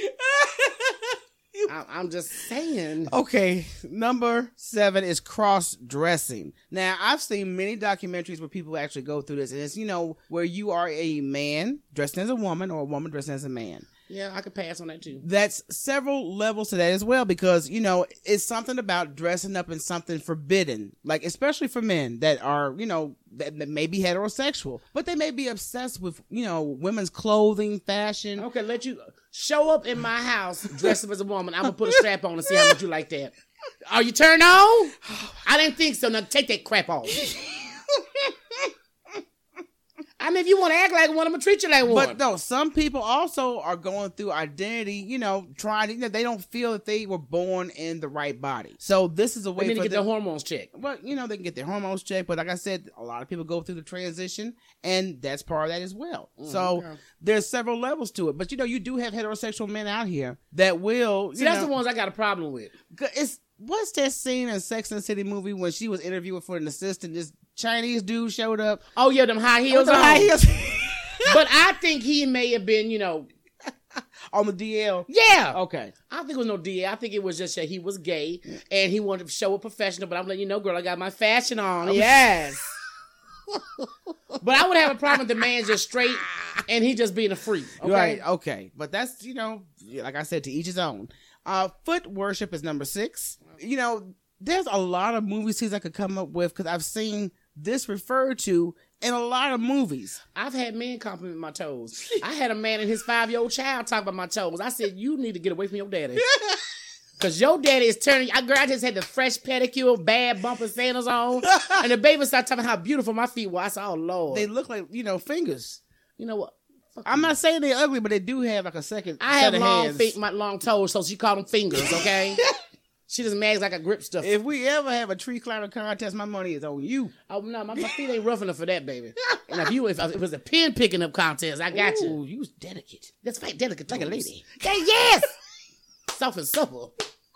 I'm just saying. Okay, number 7 is cross-dressing. Now, I've seen many documentaries where people actually go through this, and it's, where you are a man dressed as a woman or a woman dressed as a man. Yeah, I could pass on that too. That's several levels to that as well, because, you know, it's something about dressing up in something forbidden, like especially for men that are, you know, that may be heterosexual, but they may be obsessed with, you know, women's clothing, fashion. Okay, let you show up in my house dressed up as a woman. I'm gonna put a strap on and see how much you like that. Are you turned on? I didn't think so. Now take that crap off. I mean, if you want to act like one, I'm going to treat you like one. But no, some people also are going through identity, you know, trying to, you know, they don't feel that they were born in the right body. So this is a way for them to get their hormones checked. Well, you know, they can get their hormones checked. But like I said, a lot of people go through the transition, and that's part of that as well. So there's several levels to it. But, you know, you do have heterosexual men out here that will. See, that's the ones I got a problem with. What's that scene in Sex and the City movie when she was interviewing for an assistant? This Chinese dude showed up. Oh, yeah, them high heels on. High heels. But I think he may have been, you know, on the DL. Yeah. Okay. I don't think it was no DL. I think it was just that he was gay and he wanted to show a professional. But I'm letting you know, girl, I got my fashion on. Yes. But I would have a problem with the man just straight and he just being a freak. Okay? Right. Okay. But that's, you know, like I said, to each his own. Foot worship is number 6. You know, there's a lot of movie scenes I could come up with because I've seen this referred to in a lot of movies. I've had men compliment my toes. I had a man and his 5-year-old child talk about my toes. I said, you need to get away from your daddy. Because your daddy is turning... Girl, I just had the fresh pedicure, bad bumper sandals on. And the baby started talking about how beautiful my feet were. I said, oh, Lord. They look like, you know, fingers. You know what? I'm not saying they're ugly, but they do have like a second I set have of hands. my long toes, so she called them fingers, okay? She just mags like a grip stuff. If we ever have a tree climber contest, my money is on you. Oh, no, my feet ain't rough enough for that, baby. And if it was a pin picking up contest, I got you. You was delicate. That's right, delicate. Like a lady. Yeah, yes! Soft and supple.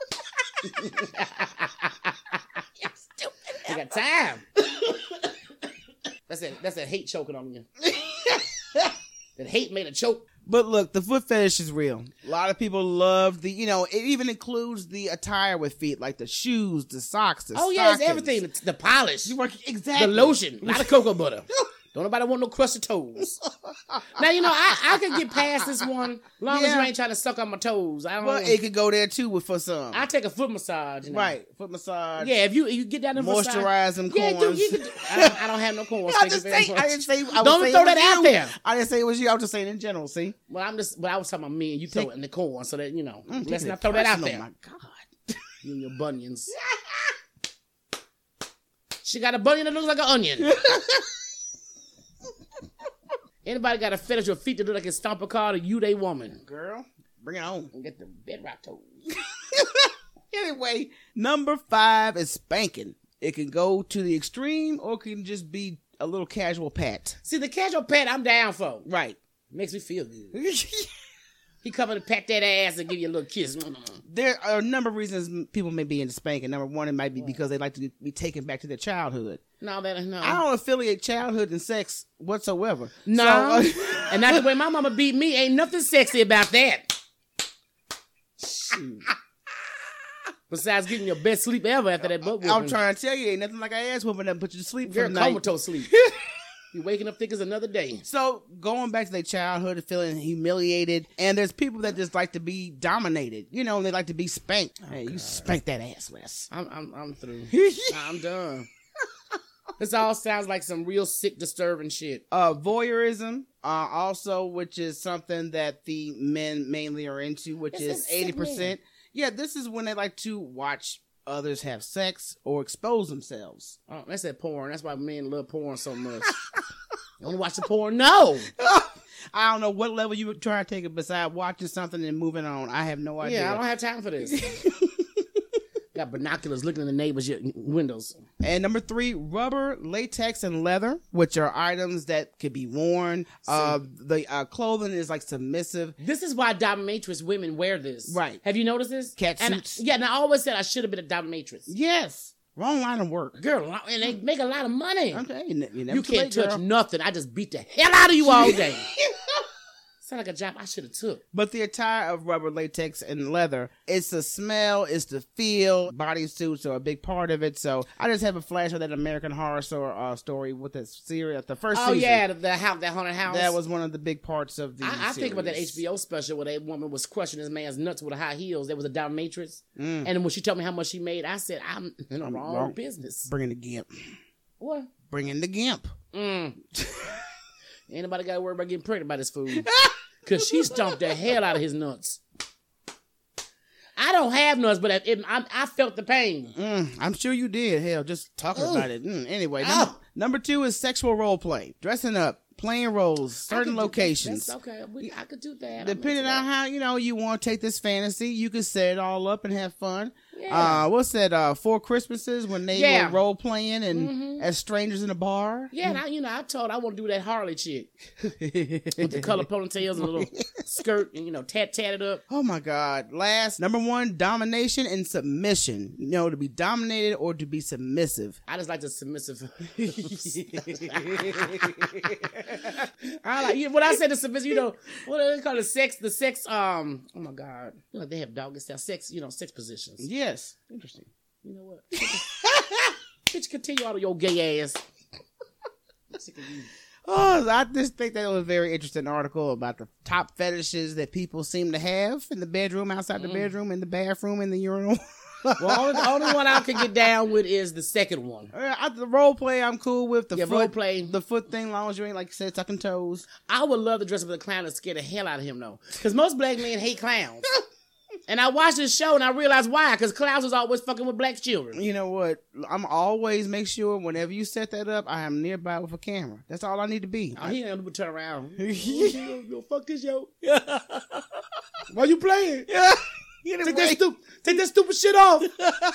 You got time. That's that hate choking on you. That hate made a choke. But look, the foot fetish is real. A lot of people love the, you know, it even includes the attire with feet, like the shoes, the socks, the stockings. Yeah, it's everything. The polish. Exactly. The lotion. A lot of cocoa butter. Don't nobody want no crusted toes. Now, you know, I could get past this one long as you ain't trying to suck on my toes. Well, it could go there too for some. I take a foot massage. You know? Right, foot massage. Yeah, if you get down there moisturize them corns. I don't have no corns. I didn't say. Don't throw that out there. I didn't say it was you. I was just saying in general. See. Well, I was talking about me and you throw it in the corn so that, you know, let's not throw that out there. Oh my God. You and your bunions. She got a bunion that looks like an onion. Anybody got a fetish with feet that look like a stomper car to you, they woman. Girl, bring it on. And get the bedrock toes. Anyway, number 5 is spanking. It can go to the extreme or it can just be a little casual pat. See, the casual pat I'm down for. Right. Makes me feel good. He coming to pat that ass and give you a little kiss. There are a number of reasons people may be into spanking. Number 1, it might be because they like to be taken back to their childhood. No. I don't affiliate childhood and sex whatsoever. No. And not the way my mama beat me. Ain't nothing sexy about that. Shoot. Besides getting your best sleep ever after that butt whooping. I'm trying to tell you, ain't nothing like an ass whooping that put you to sleep You're for the night. comatose sleep. You're waking up thick as another day. So, going back to their childhood and feeling humiliated, and there's people that just like to be dominated. You know, they like to be spanked. Oh, hey, God. You spank that ass, Wes. I'm through. I'm done. This all sounds like some real sick, disturbing shit. Voyeurism, also, which is something that the men mainly are into, which is 80%. Yeah, this is when they like to watch others have sex or expose themselves. Oh, that's that porn. That's why men love porn so much. You want to watch the porn? No. I don't know what level you would try to take it besides watching something and moving on. I have no idea. Yeah, I don't have time for this. Got binoculars looking in the neighbor's windows. And number 3, rubber, latex, and leather, which are items that could be worn. The clothing is like submissive. This is why dominatrix women wear this. Right. Have you noticed this? Cat suits. And I always said I should have been a dominatrix. Yes. Wrong line of work. Girl, and they make a lot of money. Okay. You can't touch nothing. I just beat the hell out of you all day. Sound like a job I should have took. But the attire of rubber, latex, and leather, it's the smell, it's the feel. Bodysuits are a big part of it. So I just have a flash of that American Horror Story with the series, the first season. Oh yeah, the house, that haunted house. That was one of the big parts of the I think about that HBO special where that woman was crushing this man's nuts with high heels. There was a dominatrix. And when she told me how much she made, I said, I'm in the wrong business. Bringing the gimp. What? Bringing the gimp. Anybody got to worry about getting pregnant by this fool? Because she stomped the hell out of his nuts. I don't have nuts, but I felt the pain. I'm sure you did. Hell, just talking about it. Anyway, number 2 is sexual role play. Dressing up. Playing roles, certain locations. That's okay. I could do that. Depending on how, you want to take this fantasy, you can set it all up and have fun. Yeah. What's that, 4 Christmases when they were role playing and as strangers in a bar? Yeah, and I told her I want to do that Harley chick. With the color ponytails and a little skirt and, tatted up. Oh my God. Last, number 1, domination and submission. To be dominated or to be submissive. I just like the submissive. I like when I say the submissive, what do they call it? The sex, oh my God. They have doggy style sex, sex positions. Yes. Interesting. You know what? Bitch, continue out of your gay ass. I just think that was a very interesting article about the top fetishes that people seem to have in the bedroom, outside the bedroom, in the bathroom, in the urinal. Well, the only one I can get down with is the second one. The role play I'm cool with. The role play. The foot thing, as long as you ain't, like you said, tucking toes. I would love to dress up as a clown and scare the hell out of him, though. Because most black men hate clowns. And I watched this show and I realized why. Because clowns was always fucking with black children. You know what? I'm always make sure whenever you set that up, I am nearby with a camera. That's all I need to be. Oh, he ain't gonna turn around. Yo, fuck this, yo. Why you playing? Yeah. Take that stupid shit off.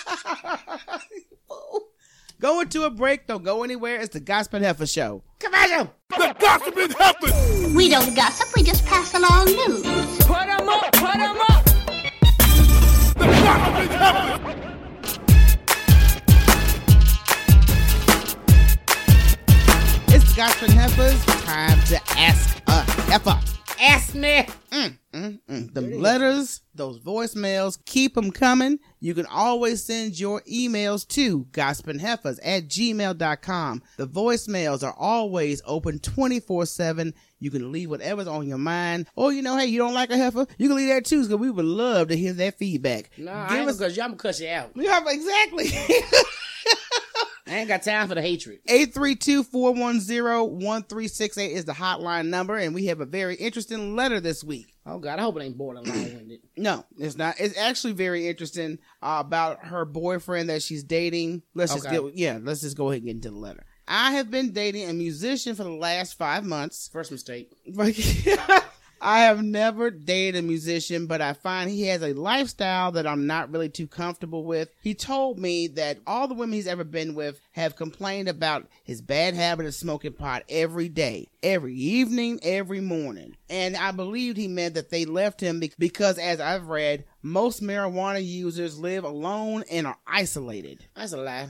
Going to a break, don't go anywhere. It's the Gossipin' Heifer Show. Commercial. The Gossipin' Heifers. We don't gossip, we just pass along news. Put 'em up, put 'em up. The Gossipin' Heifers. It's the Gossipin' Heifers. Time to ask a heifer. Ask me. The letters, those voicemails, keep them coming. You can always send your emails to gossipinheifers@gmail.com. The voicemails are always open 24/7. You can leave whatever's on your mind. Or, hey, you don't like a heifer? You can leave that too, because we would love to hear that feedback. No, I ain't because I'm going to cut you out. Yeah, exactly. I ain't got time for the hatred. 832-410-1368 is the hotline number, and we have a very interesting letter this week. Oh, God, I hope it ain't boring and long-winded. No, it's not. It's actually very interesting about her boyfriend that she's dating. Let's just go ahead and get into the letter. I have been dating a musician for the last 5 months. First mistake. I have never dated a musician, but I find he has a lifestyle that I'm not really too comfortable with. He told me that all the women he's ever been with have complained about his bad habit of smoking pot every day, every evening, every morning. And I believed he meant that they left him because, as I've read, most marijuana users live alone and are isolated. That's a lie.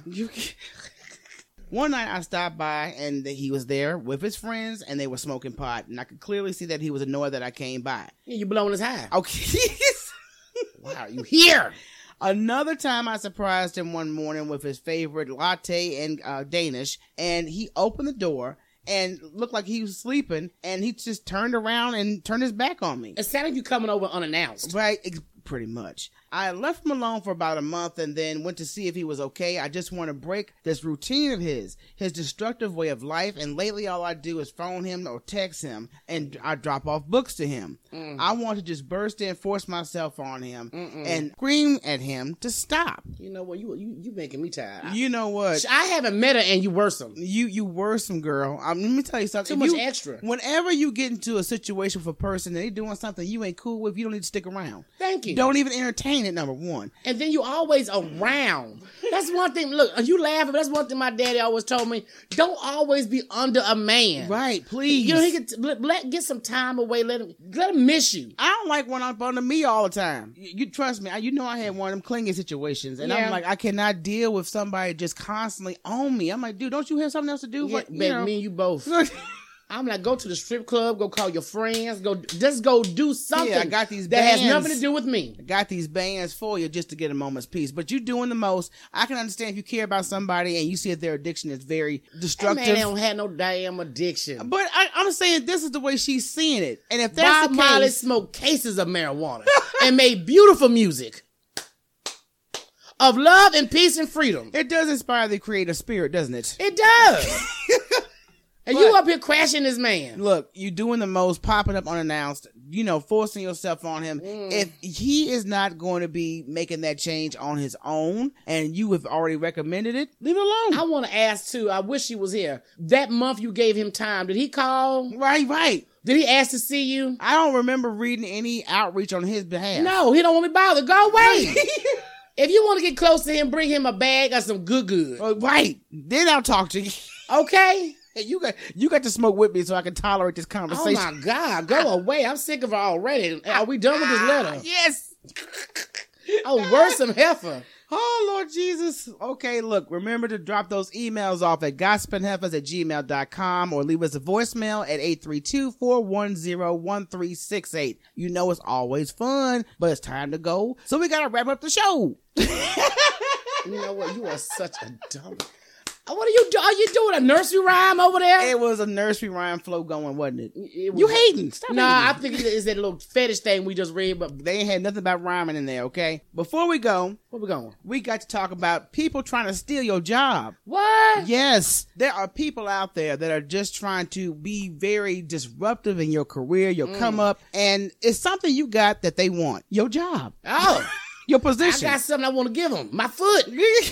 One night I stopped by and he was there with his friends and they were smoking pot. And I could clearly see that he was annoyed that I came by. Yeah, you blowing his high. Okay. Wow, you here? Another time I surprised him one morning with his favorite latte and Danish. And he opened the door and looked like he was sleeping. And he just turned around and turned his back on me. It sounded like you coming over unannounced. Right, pretty much. I left him alone for about a month and then went to see if he was okay. I just want to break this routine of his destructive way of life. And lately all I do is phone him or text him and I drop off books to him. I want to just burst in, force myself on him and scream at him to stop. You know what? You making me tired. You know what? I haven't met her and you worse him. You worse him, girl. Let me tell you something. Too much extra. Whenever you get into a situation with a person and they doing something you ain't cool with, you don't need to stick around. Thank you. Don't even entertain it, number one. And then you always around. That's one thing. Look, you laughing, but that's one thing my daddy always told me. Don't always be under a man. Right, please. He can get some time away. Let him miss you. I don't like one up under me all the time. You trust me. You know I had one of them clingy situations. And I'm like, I cannot deal with somebody just constantly on me. I'm like, dude, don't you have something else to do? Yeah, me and you both. I'm like, go to the strip club, go call your friends, go do something. Yeah, I got these that bands. has nothing to do with me. I got these bands for you just to get a moment's peace. But you're doing the most. I can understand if you care about somebody and you see that their addiction is very destructive. That man don't have no damn addiction. But I'm saying this is the way she's seeing it. And if that's Bob the Marley case, smoked cases of marijuana and made beautiful music of love and peace and freedom. It does inspire the creative spirit, doesn't it? It does. And you up here crashing this man. Look, you doing the most, popping up unannounced, forcing yourself on him. If he is not going to be making that change on his own, and you have already recommended it, leave it alone. I want to ask too, I wish he was here. That month you gave him time, did he call? Right. Did he ask to see you? I don't remember reading any outreach on his behalf. No, he don't want me bothered. Go away. If you want to get close to him, bring him a bag of some good. Right. Then I'll talk to you. Okay? Hey, you got to smoke with me so I can tolerate this conversation. Oh my God, go away. I'm sick of her already. Are we done with this letter? Yes. Oh, worse than heifer. Oh, Lord Jesus. Okay, look, remember to drop those emails off at gossipandheifers@gmail.com or leave us a voicemail at 832-410-1368. You know it's always fun, but it's time to go. So we got to wrap up the show. You know what? You are such a dumb... What are you doing? Are you doing a nursery rhyme over there? It was a nursery rhyme flow going, wasn't it? You hating. Stop hating. I think it's that little fetish thing we just read, but they ain't had nothing about rhyming in there, okay? Before we go, where we going? We got to talk about people trying to steal your job. What? Yes. There are people out there that are just trying to be very disruptive in your career, your come up, and it's something you got that they want. Your job. Oh. Your position. I got something I want to give them. My foot.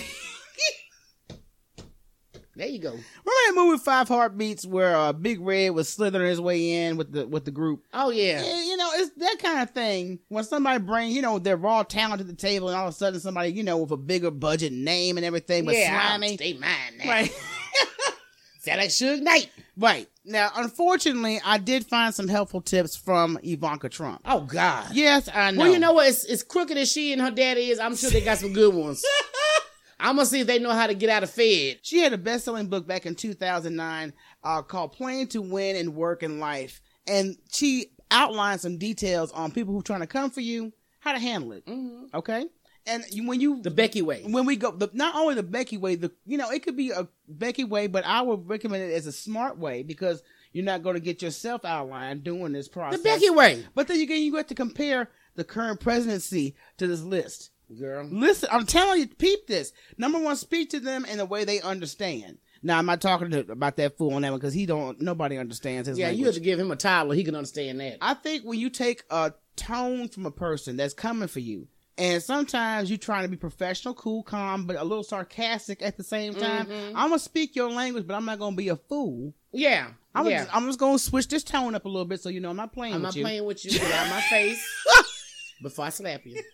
There you go. Remember that movie 5 Heartbeats where Big Red was slithering his way in with the group? Oh, yeah. It's that kind of thing. When somebody brings, their raw talent to the table and all of a sudden somebody, with a bigger budget name and everything, but slimy. Stay mine now. Right. Sound like Suge Knight. Right. Now, unfortunately, I did find some helpful tips from Ivanka Trump. Oh, God. Yes, I know. Well, you know what? As crooked as she and her daddy is, I'm sure they got some good ones. I'm going to see if they know how to get out of Fed. She had a best-selling book back in 2009 called Playing to Win in Work and Life. And she outlined some details on people who are trying to come for you, how to handle it. Mm-hmm. Okay? And the Becky way. When we go, not only the Becky way, it could be a Becky way, but I would recommend it as a smart way because you're not going to get yourself outlined doing this process. The Becky way. But then you have to compare the current presidency to this list. Girl. Listen, I'm telling you, peep this. Number one, speak to them in a way they understand. Now, I'm not talking about that fool on that one because nobody understands his language. You have to give him a title. He can understand that. I think when you take a tone from a person that's coming for you, and sometimes you're trying to be professional, cool, calm, but a little sarcastic at the same time, I'm going to speak your language, but I'm not going to be a fool. Yeah. I'm just going to switch this tone up a little bit so you know I'm not playing with you. I'm not playing with you. Get out of my face before I slap you.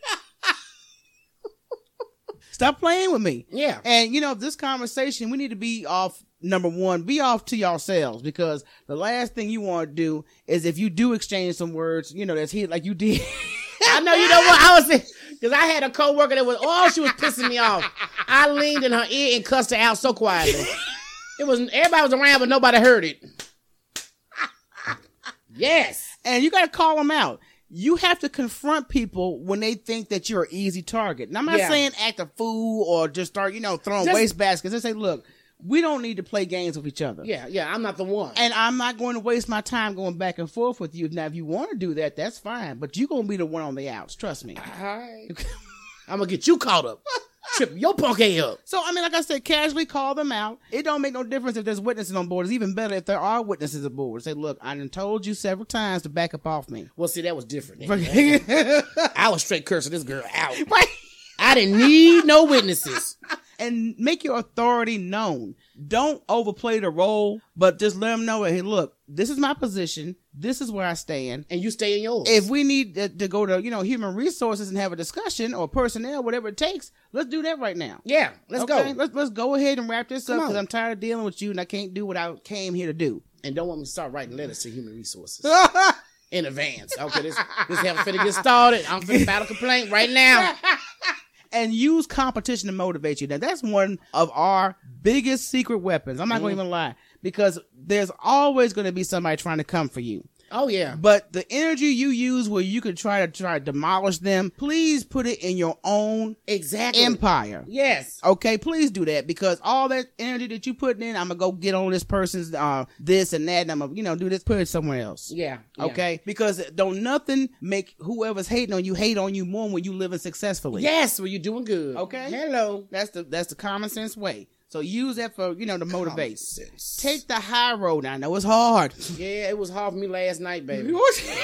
Stop playing with me. Yeah. And, this conversation, we need to be off, number one, be off to yourselves because the last thing you want to do is if you do exchange some words, that's hit like you did. I know, you know what? I was saying, because I had a coworker that was, she was pissing me off. I leaned in her ear and cussed her out so quietly. Everybody was around, but nobody heard it. Yes. And you got to call them out. You have to confront people when they think that you're an easy target. And I'm not saying act a fool or just start, throwing waste baskets. They say, look, we don't need to play games with each other. Yeah, I'm not the one. And I'm not going to waste my time going back and forth with you. Now, if you want to do that, that's fine. But you're going to be the one on the outs. Trust me. All right. I'm going to get you caught up. Trip your punk head up. So, like I said, casually call them out. It don't make no difference if there's witnesses on board. It's even better if there are witnesses aboard. Say, look, I done told you several times to back up off me. Well, see, that was different. I was straight cursing this girl out. Right. I didn't need no witnesses. And make your authority known. Don't overplay the role, but just let them know, hey, look, this is my position. This is where I stand. And you stay in yours. If we need to go to, human resources and have a discussion or personnel, whatever it takes, let's do that right now. Yeah, let's go. Let's go ahead and wrap this up because I'm tired of dealing with you and I can't do what I came here to do. And don't want me to start writing letters to human resources. In advance. Okay, this haven't finna get started. I'm finna file a complaint right now. And use competition to motivate you. Now, that's one of our biggest secret weapons. I'm not going to even lie. because there's always going to be somebody trying to come for you. Oh, yeah. But the energy you use where you could try to demolish them, please put it in your own empire. Yes. Okay, please do that, because all that energy that you putting in, I'm going to go get on this person's this and that, and I'm going to, do this, put it somewhere else. Yeah. Okay? Because don't nothing make whoever's hating on you hate on you more when you living successfully. Yes, when you're doing good. Okay? Hello. That's the common sense way. So use that for, to motivate. Take the high road. I know it's hard. Yeah, it was hard for me last night, baby.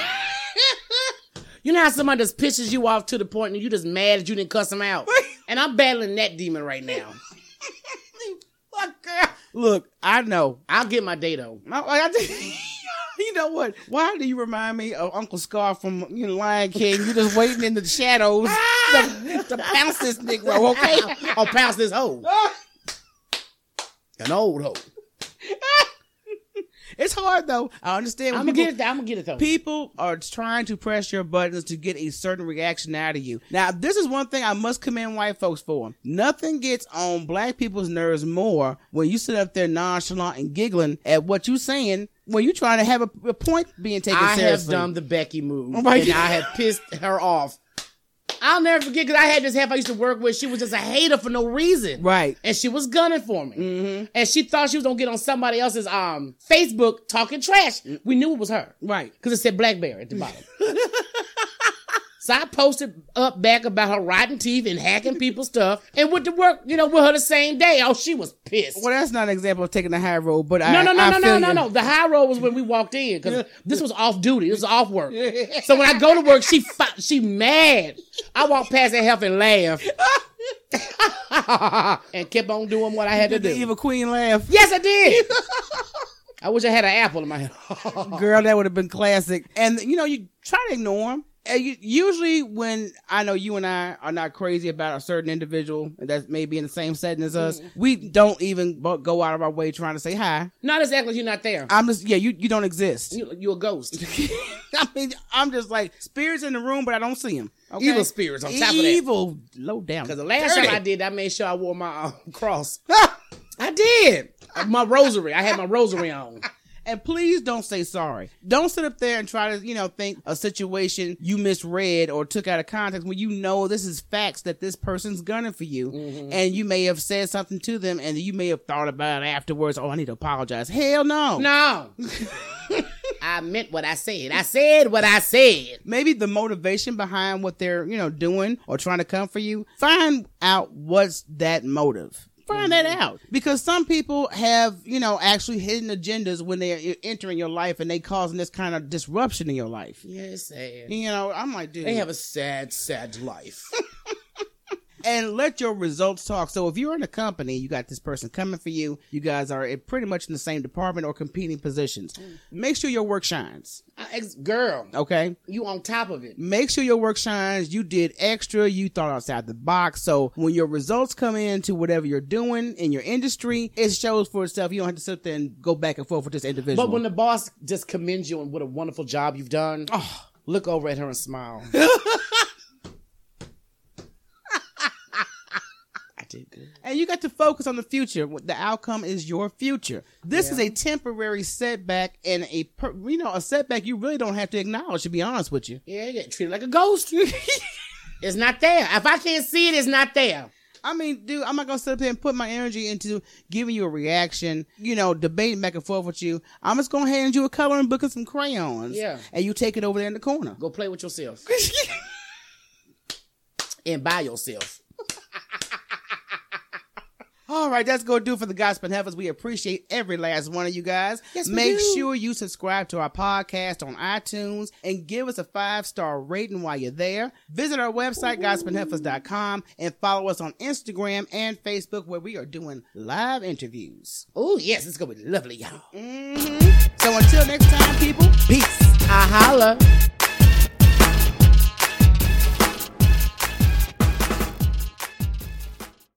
You know how somebody just pisses you off to the point and you just mad that you didn't cuss them out? And I'm battling that demon right now. Look, I know. I'll get my day, though. You know what? Why do you remind me of Uncle Scar from Lion King? You just waiting in the shadows to pounce this Negro, okay? I'll pounce this hoe. An old hoe. It's hard, though. I understand. I'm gonna get it though. People are trying to press your buttons to get a certain reaction out of you. Now, this is one thing I must commend white folks for. Nothing gets on black people's nerves more when you sit up there nonchalant and giggling at what you're saying when you're trying to have a point being taken seriously. I have done the Becky move, and I have pissed her off. I'll never forget, because I had this half I used to work with. She was just a hater for no reason. Right. And she was gunning for me. Mm-hmm. And she thought she was going to get on somebody else's Facebook talking trash. We knew it was her. Right. Because it said Blackberry at the bottom. So I posted up back about her rotten teeth and hacking people's stuff, and went to work, with her the same day. Oh, she was pissed. Well, that's not an example of taking the high road, but No. The high road was when we walked in, because this was off duty. This was off work. So when I go to work, she mad. I walked past that help and laughed. And kept on doing what I had to do. Did the Eva Queen laugh? Yes, I did. I wish I had an apple in my hand. Girl, that would have been classic. And, you try to ignore them. Usually when I know you and I are not crazy about a certain individual that may be in the same setting as us, we don't even go out of our way trying to say hi. Not exactly, you're not there. I'm just, you don't exist. You're a ghost. I mean, I'm just like spirits in the room, but I don't see them. Okay? Evil spirits on top of that. Evil, low down. Because the last time I did, I made sure I wore my cross. I did. My rosary. I had my rosary on. And please don't say sorry. Don't sit up there and try to, think a situation you misread or took out of context when you know this is facts that this person's gunning for you. Mm-hmm. And you may have said something to them and you may have thought about it afterwards. Oh, I need to apologize. Hell no. No. I meant what I said. I said what I said. Maybe the motivation behind what they're, doing or trying to come for you. Find out what's that motive. Find that out, because some people have, actually hidden agendas when they're entering your life and they causing this kind of disruption in your life. Yeah, it's sad. I'm like, dude. They have a sad, sad life. And let your results talk. So if you're in a company, you got this person coming for you, you guys are pretty much in the same department or competing positions. Make sure your work shines. Girl. Okay? You on top of it. Make sure your work shines. You did extra. You thought outside the box. So when your results come into whatever you're doing in your industry, it shows for itself. You don't have to sit there and go back and forth with this individual. But when the boss just commends you on what a wonderful job you've done, look over at her and smile. Did good. And you got to focus on the future. The outcome is your future. This is a temporary setback, and a setback you really don't have to acknowledge, to be honest with you. Yeah, you get treated like a ghost. It's not there. If I can't see it, it's not there. I mean, dude, I'm not going to sit up here and put my energy into giving you a reaction, debating back and forth with you. I'm just going to hand you a coloring book and some crayons. Yeah. And you take it over there in the corner. Go play with yourself. And by yourself. All right, that's going to do it for the Gossiping Heifers. We appreciate every last one of you guys. Yes, Make sure you subscribe to our podcast on iTunes and give us a 5-star rating while you're there. Visit our website, gossipingheifers.com, and follow us on Instagram and Facebook, where we are doing live interviews. Oh, yes, it's going to be lovely, y'all. Mm-hmm. So until next time, people, peace. I holla.